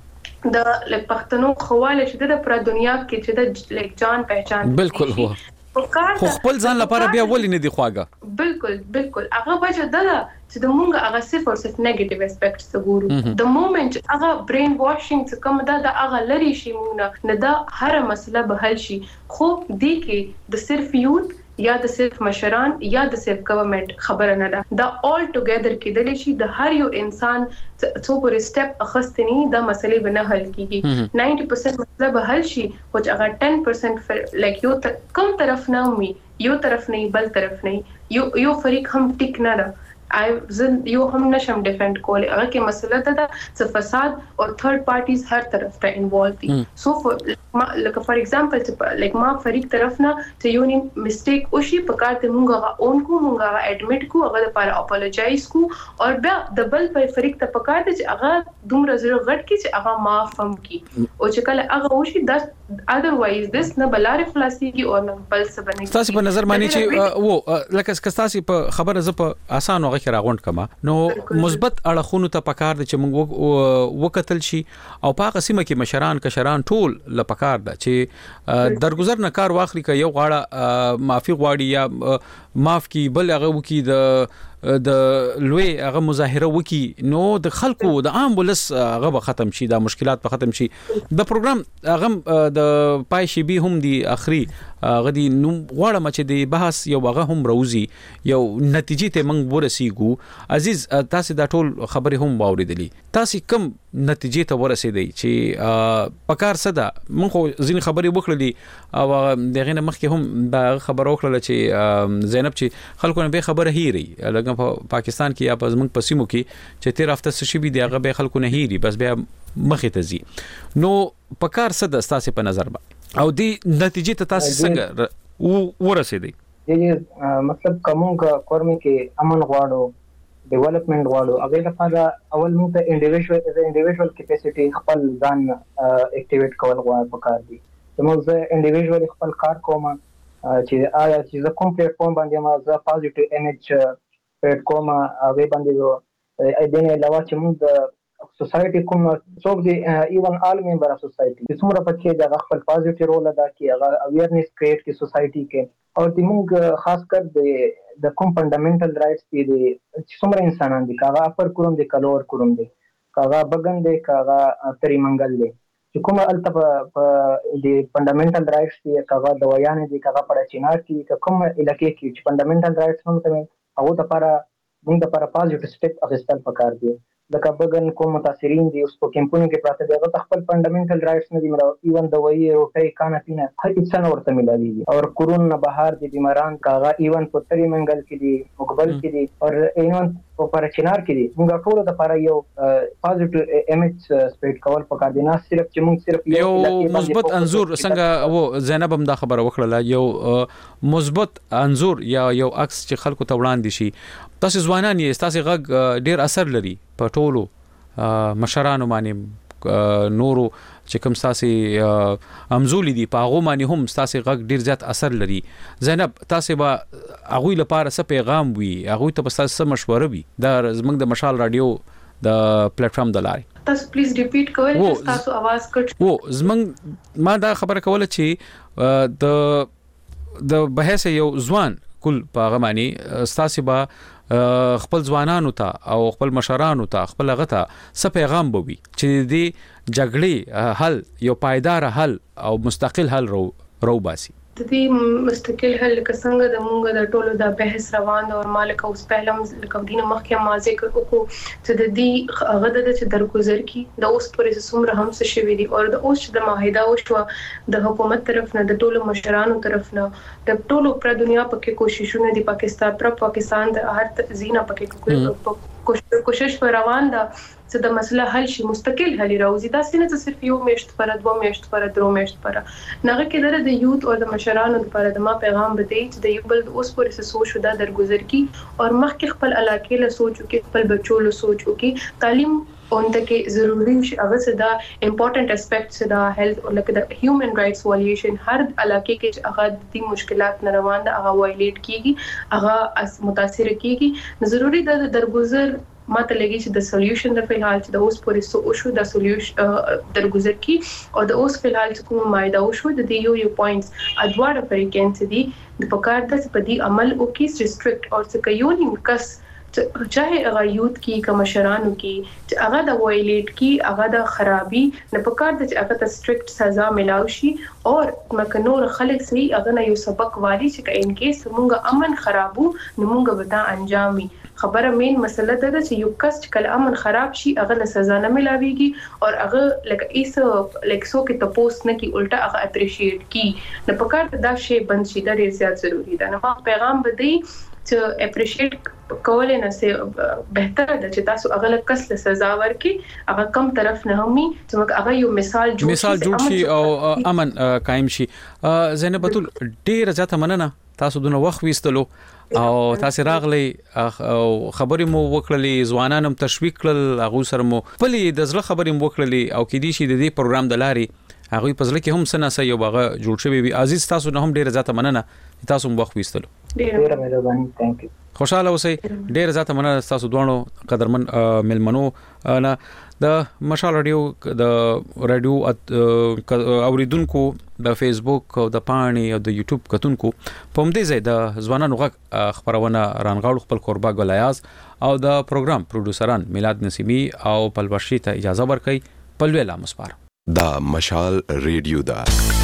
د لږ پښتنو خواله چې د پر دنیا کې چې د لږ جان پہچان بالکل هو خو خپل ځان لپاره بیا ولې نه دی خواږه بالکل بالکل هغه بچ دله چې د مونږ هغه صرف او صرف نیگیټیو اسپیکټس ته ګورو د مومنت هغه برین واشینګ څخه کوم دا د هغه لري شي مونږ نه دا هر مسله به حل شي خو دی کې د صرف یوت یا د صرف مشران یا د صرف گورنمنت خبره نه ده دا all together کې د شي د هر یو انسان څو پر سټپ اخستنی دا مسلې به نه حل کیږي نائنٹی پرسنٹ مسله به حل شي او چې هغه ټین پرسنٹ لایک یو کم طرف نه وي یو طرف نه بل طرف نه یو یو فریق هم ټیک نه ده I زن یو هم نشم ډیفند کولای هغه کې مسله ده چې فساد او ثird parties هر طرف ته انوالو دي سو لکه فار ایگزامپل چې لایک ما فریق طرف نه چې یو نیم میسټیک او شي په کار ته مونږه هغه اون کو مونږه هغه اډمیټ کو هغه لپاره اپولوجایز کو او بیا د بل په فریق ته په کار ته چې هغه دومره زړه غټ کی چې هغه معاف هم کی او چې کله هغه وشي د otherwise this نه بلاره خلاصيږي او نه بل څه بنه تاسو په نظر مانی چې وو لکه تاسو په خبره ز په اسانه غوښ راغونډ کما نو مثبت اړخونو ته پکار دي چې موږ وکتل شي او په قسمه کې مشران کشران ټول ل پکار ده چې درگذر نه کار واخلي ک یو غاړه معافي غواړي یا معاف کی بل هغه وکي د د لوی هغه مظاهره وکي نو د خلکو د عام ولس هغه به ختم شي د مشکلات به ختم شي د پروګرام هغه د پای شي به هم دی اخري غدي نو غواړم چې د بحث یو هغه هم روزي یو نتیجې ته موږ ورسیږو عزیز تاسو دا ټول خبرې هم واوریدلې تاسو کوم نتیجې ته ورسېدئ چې پکار صدا موږ خو ځین خبرې وکړلې او دغه نه مخکې هم دا خبر وکړه چې زینب چې خلکو نه به خبره هېري لکه په پاکستان کې یا په زمونږ په سیمو کې چې تیر هفته څه شي بي دغه به خلکو نه هېري بس بیا مخې ته ځي نو پکار صدا تاسو په نظر با او دی نتیجې ته تاسو څنګه ورسېدئ دې مطلب کوم کورمه کې امن غواړو ډیولپمنٹ غواړو هغه لپاره اول موږ ته انډیویډوال از انډیویډوال کیپاسټي خپل ځان اکټیویټ کول غواړو پکار دي موږ انډیویډوال خپل کار کوم چې آیا چې زه کوم پلیټ فارم باندې ما زه پازیټیو ایمیج پلیټ کوم هغه باندې ا دې نه علاوه چې موږ د سوسایټي کوم څوک دی ایون آل ممبر اف سوسایټي چې څومره پکې د خپل پازیټیو رول ادا کوي هغه اویرنس کریټ کی سوسایټي کې او د موږ خاص کر د د کوم فندامنټل رائټس دي چې څومره انسانان دي کاغه اپر کوم دي کلور کوم دي کاغه بغن دي کاغه تری منګل دي چې کومه الته په د فندامنټل رائټس دي کاغه د ویان دي کاغه په چینار کې کوم علاقې کې چې فندامنټل رائټس هم ته هغه لپاره موږ لپاره پازیټیو سټیپ اخیستل پکار دي لکه بغن کوم متاثرین دي اوس په کیمپونو کې پراته دي هغه خپل فندامنټل رائټس نه دي مرو ایون د وی روټي کانا پینا هر څه نه ورته ملایي او کورون نه بهر دي بیماران کاغه ایون په تری منګل کې دي مقبل کې دي او ایون په پرچینار کې دي موږ ټول د لپاره یو پازیټیو ایمیج سپریډ کول پکار دي نه صرف چې موږ صرف یو مثبت انزور څنګه و زینب هم دا خبره وکړه یو مثبت انزور یا یو عکس چې خلکو ته وړاندې شي تاسو ځوانان یې تاسو غږ ډیر اثر لري په ټولو مشرانو باندې نورو چې کوم تاسو امزولي دي په هغه باندې هم تاسو غږ ډیر زیات اثر لري زینب تاسو به هغه لپاره څه پیغام وي هغه ته تاسو مشوره وي دا زمنګ د مشال رادیو د پلیټ فارم د لارې تاسو پلیز ریپیټ کوئ چې تاسو आवाज کټ وو زمنګ ما دا خبره کوله چې د د بحث یو ځوان کل په هغه باندې تاسو به خپل ځوانانو ته او خپل مشرانو ته خپل غته څه پیغام بوي چې دې جګړې حل یو پایدار حل او مستقل حل رو رو باسي د دې مستقل حل لکه څنګه د مونږ د ټولو د بحث روان او مالک اوس پهلم لکه دینه مخکې ما ذکر وکړو چې د دې هغه د چې درگذر کی د اوس پرې څومره هم څه شوی دي او د اوس د معاهده او شو د حکومت طرف نه د ټولو مشرانو طرف نه د ټولو پر دنیا پکې کوششونه دي پاکستان پر پاکستان د هر زینا پکې کوشش پر روان ده چې د مسله حل شي مستقل حل راوځي دا څنګه چې صرف یو میشت پر دوه میشت پر درو میشت پر نغه کې د یوت او د مشرانو لپاره د ما پیغام بدی چې د یو بل اوس پورې سوچ شو دا درگذر کی او مخکې خپل علاقې له سوچو کې خپل بچو له سوچو کې تعلیم اونته کې ضروری شي هغه څه دا امپورټنٹ اسپیکټ څه دا هیلث او لکه د هیومن رائټس وایلیشن هر علاقې کې هغه د مشکلات نه روان ده هغه وایلیټ کیږي هغه متاثر کیږي ضروری ده د درگذر ماته لګي چې د سولوشن د فلحال چې د اوس پورې سو او شو د سولوشن درگذر کی او د اوس فلحال چې کوم مایده او شو د یو یو پوینټس ادوار فریکینس دي د پکار د په دې عمل او کی ریستریکټ او څه یو نیم کس چاہے هغه یوت کی کمشرانو کی چې هغه د وایلیټ کی هغه د خرابي نه پکار د چې هغه ته سټریکټ سزا ملاوي شي او مکه نور خلک سي هغه نه یو سبق والی چې ان کیس مونږه امن خرابو نو مونږه ودا انجامي خبره مين مسله ده چې یو کس چې کله امن خراب شي هغه له سزا نه ملاويږي او هغه لکه ایس لکسو کې تاسو نه کی الټا هغه اپریشیټ کی نه پکار دا شی بند شي دا ډیر زیات ضروری ده نو پیغام بدی چې اپریشیټ کولای نه سي بهتره ده چې تاسو هغه کس له سزا ورکړي هغه کم طرف نه همي چې هغه یو مثال جوړ مثال جوړ شي او امن قائم شي زینب بتول ډیر زیاته مننه تاسو دونه وخت وستلو او تاسو راغلي خبرې مو وکړلې ځوانانم تشویق کړل هغه سره مو پلي د زړه خبرې مو وکړلې او کې دي شي د دې پروګرام د لارې هغه په ځل کې هم سنه سې یو باغه جوړ شوی وي عزیز تاسو نه هم ډیر زیاته مننه تاسو مو وخت وستلو ډیره مهرباني ثانک یو خوشاله اوسئ. ډیر زیاته مننه تاسو دوه قدرمن ملمنو نه د مشال رادیو د رادیو اوریدونکو د فیسبوک او د پاڼې او د یوټیوب کتونکو په همدې ځای د ځوانانو غږ خبرونه رانغاړو خپل قربا ګل ایاز او د پروګرام پروډوسران میلاد نسیمی او پلوشي ته اجازه ورکړي. پلویلا مسپار دا مشال ریډیو دا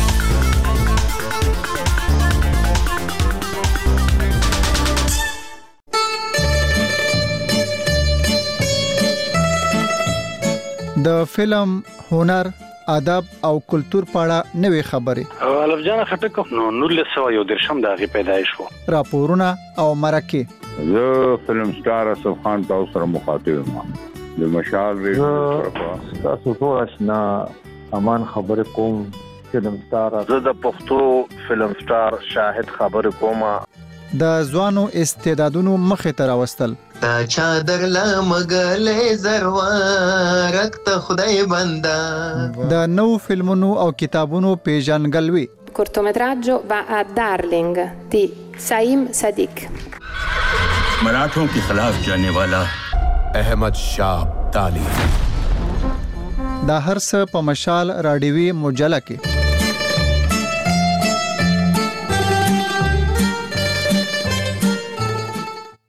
د فلم، هنر، ادب او کلچر په اړه نوې خبرې. الف جان خټک نو نولس سو یو درشم د غي پیدایش وو. راپورونه او مرکه. زه فلم سٹار اسف خان تاسو سره مخاطب یم. د مشال ریډیو تاسو ټول آشنا امان خبر کوم. فلم سٹار زه د پښتو فلم سٹار شاهد خبر کوم. د ځوانو استعدادونو مخه ته راوستل. تا چادر لمغلې زروارک ته خدای بندا. د نو فلمونو او کتابونو پیژنګلوي. cortometraggio va a Darling di Saim Sadiq. मराठों के खिलाफ जाने वाला احمد شاه ابدالي. دا هر څه په مشال رادیوي مجله کې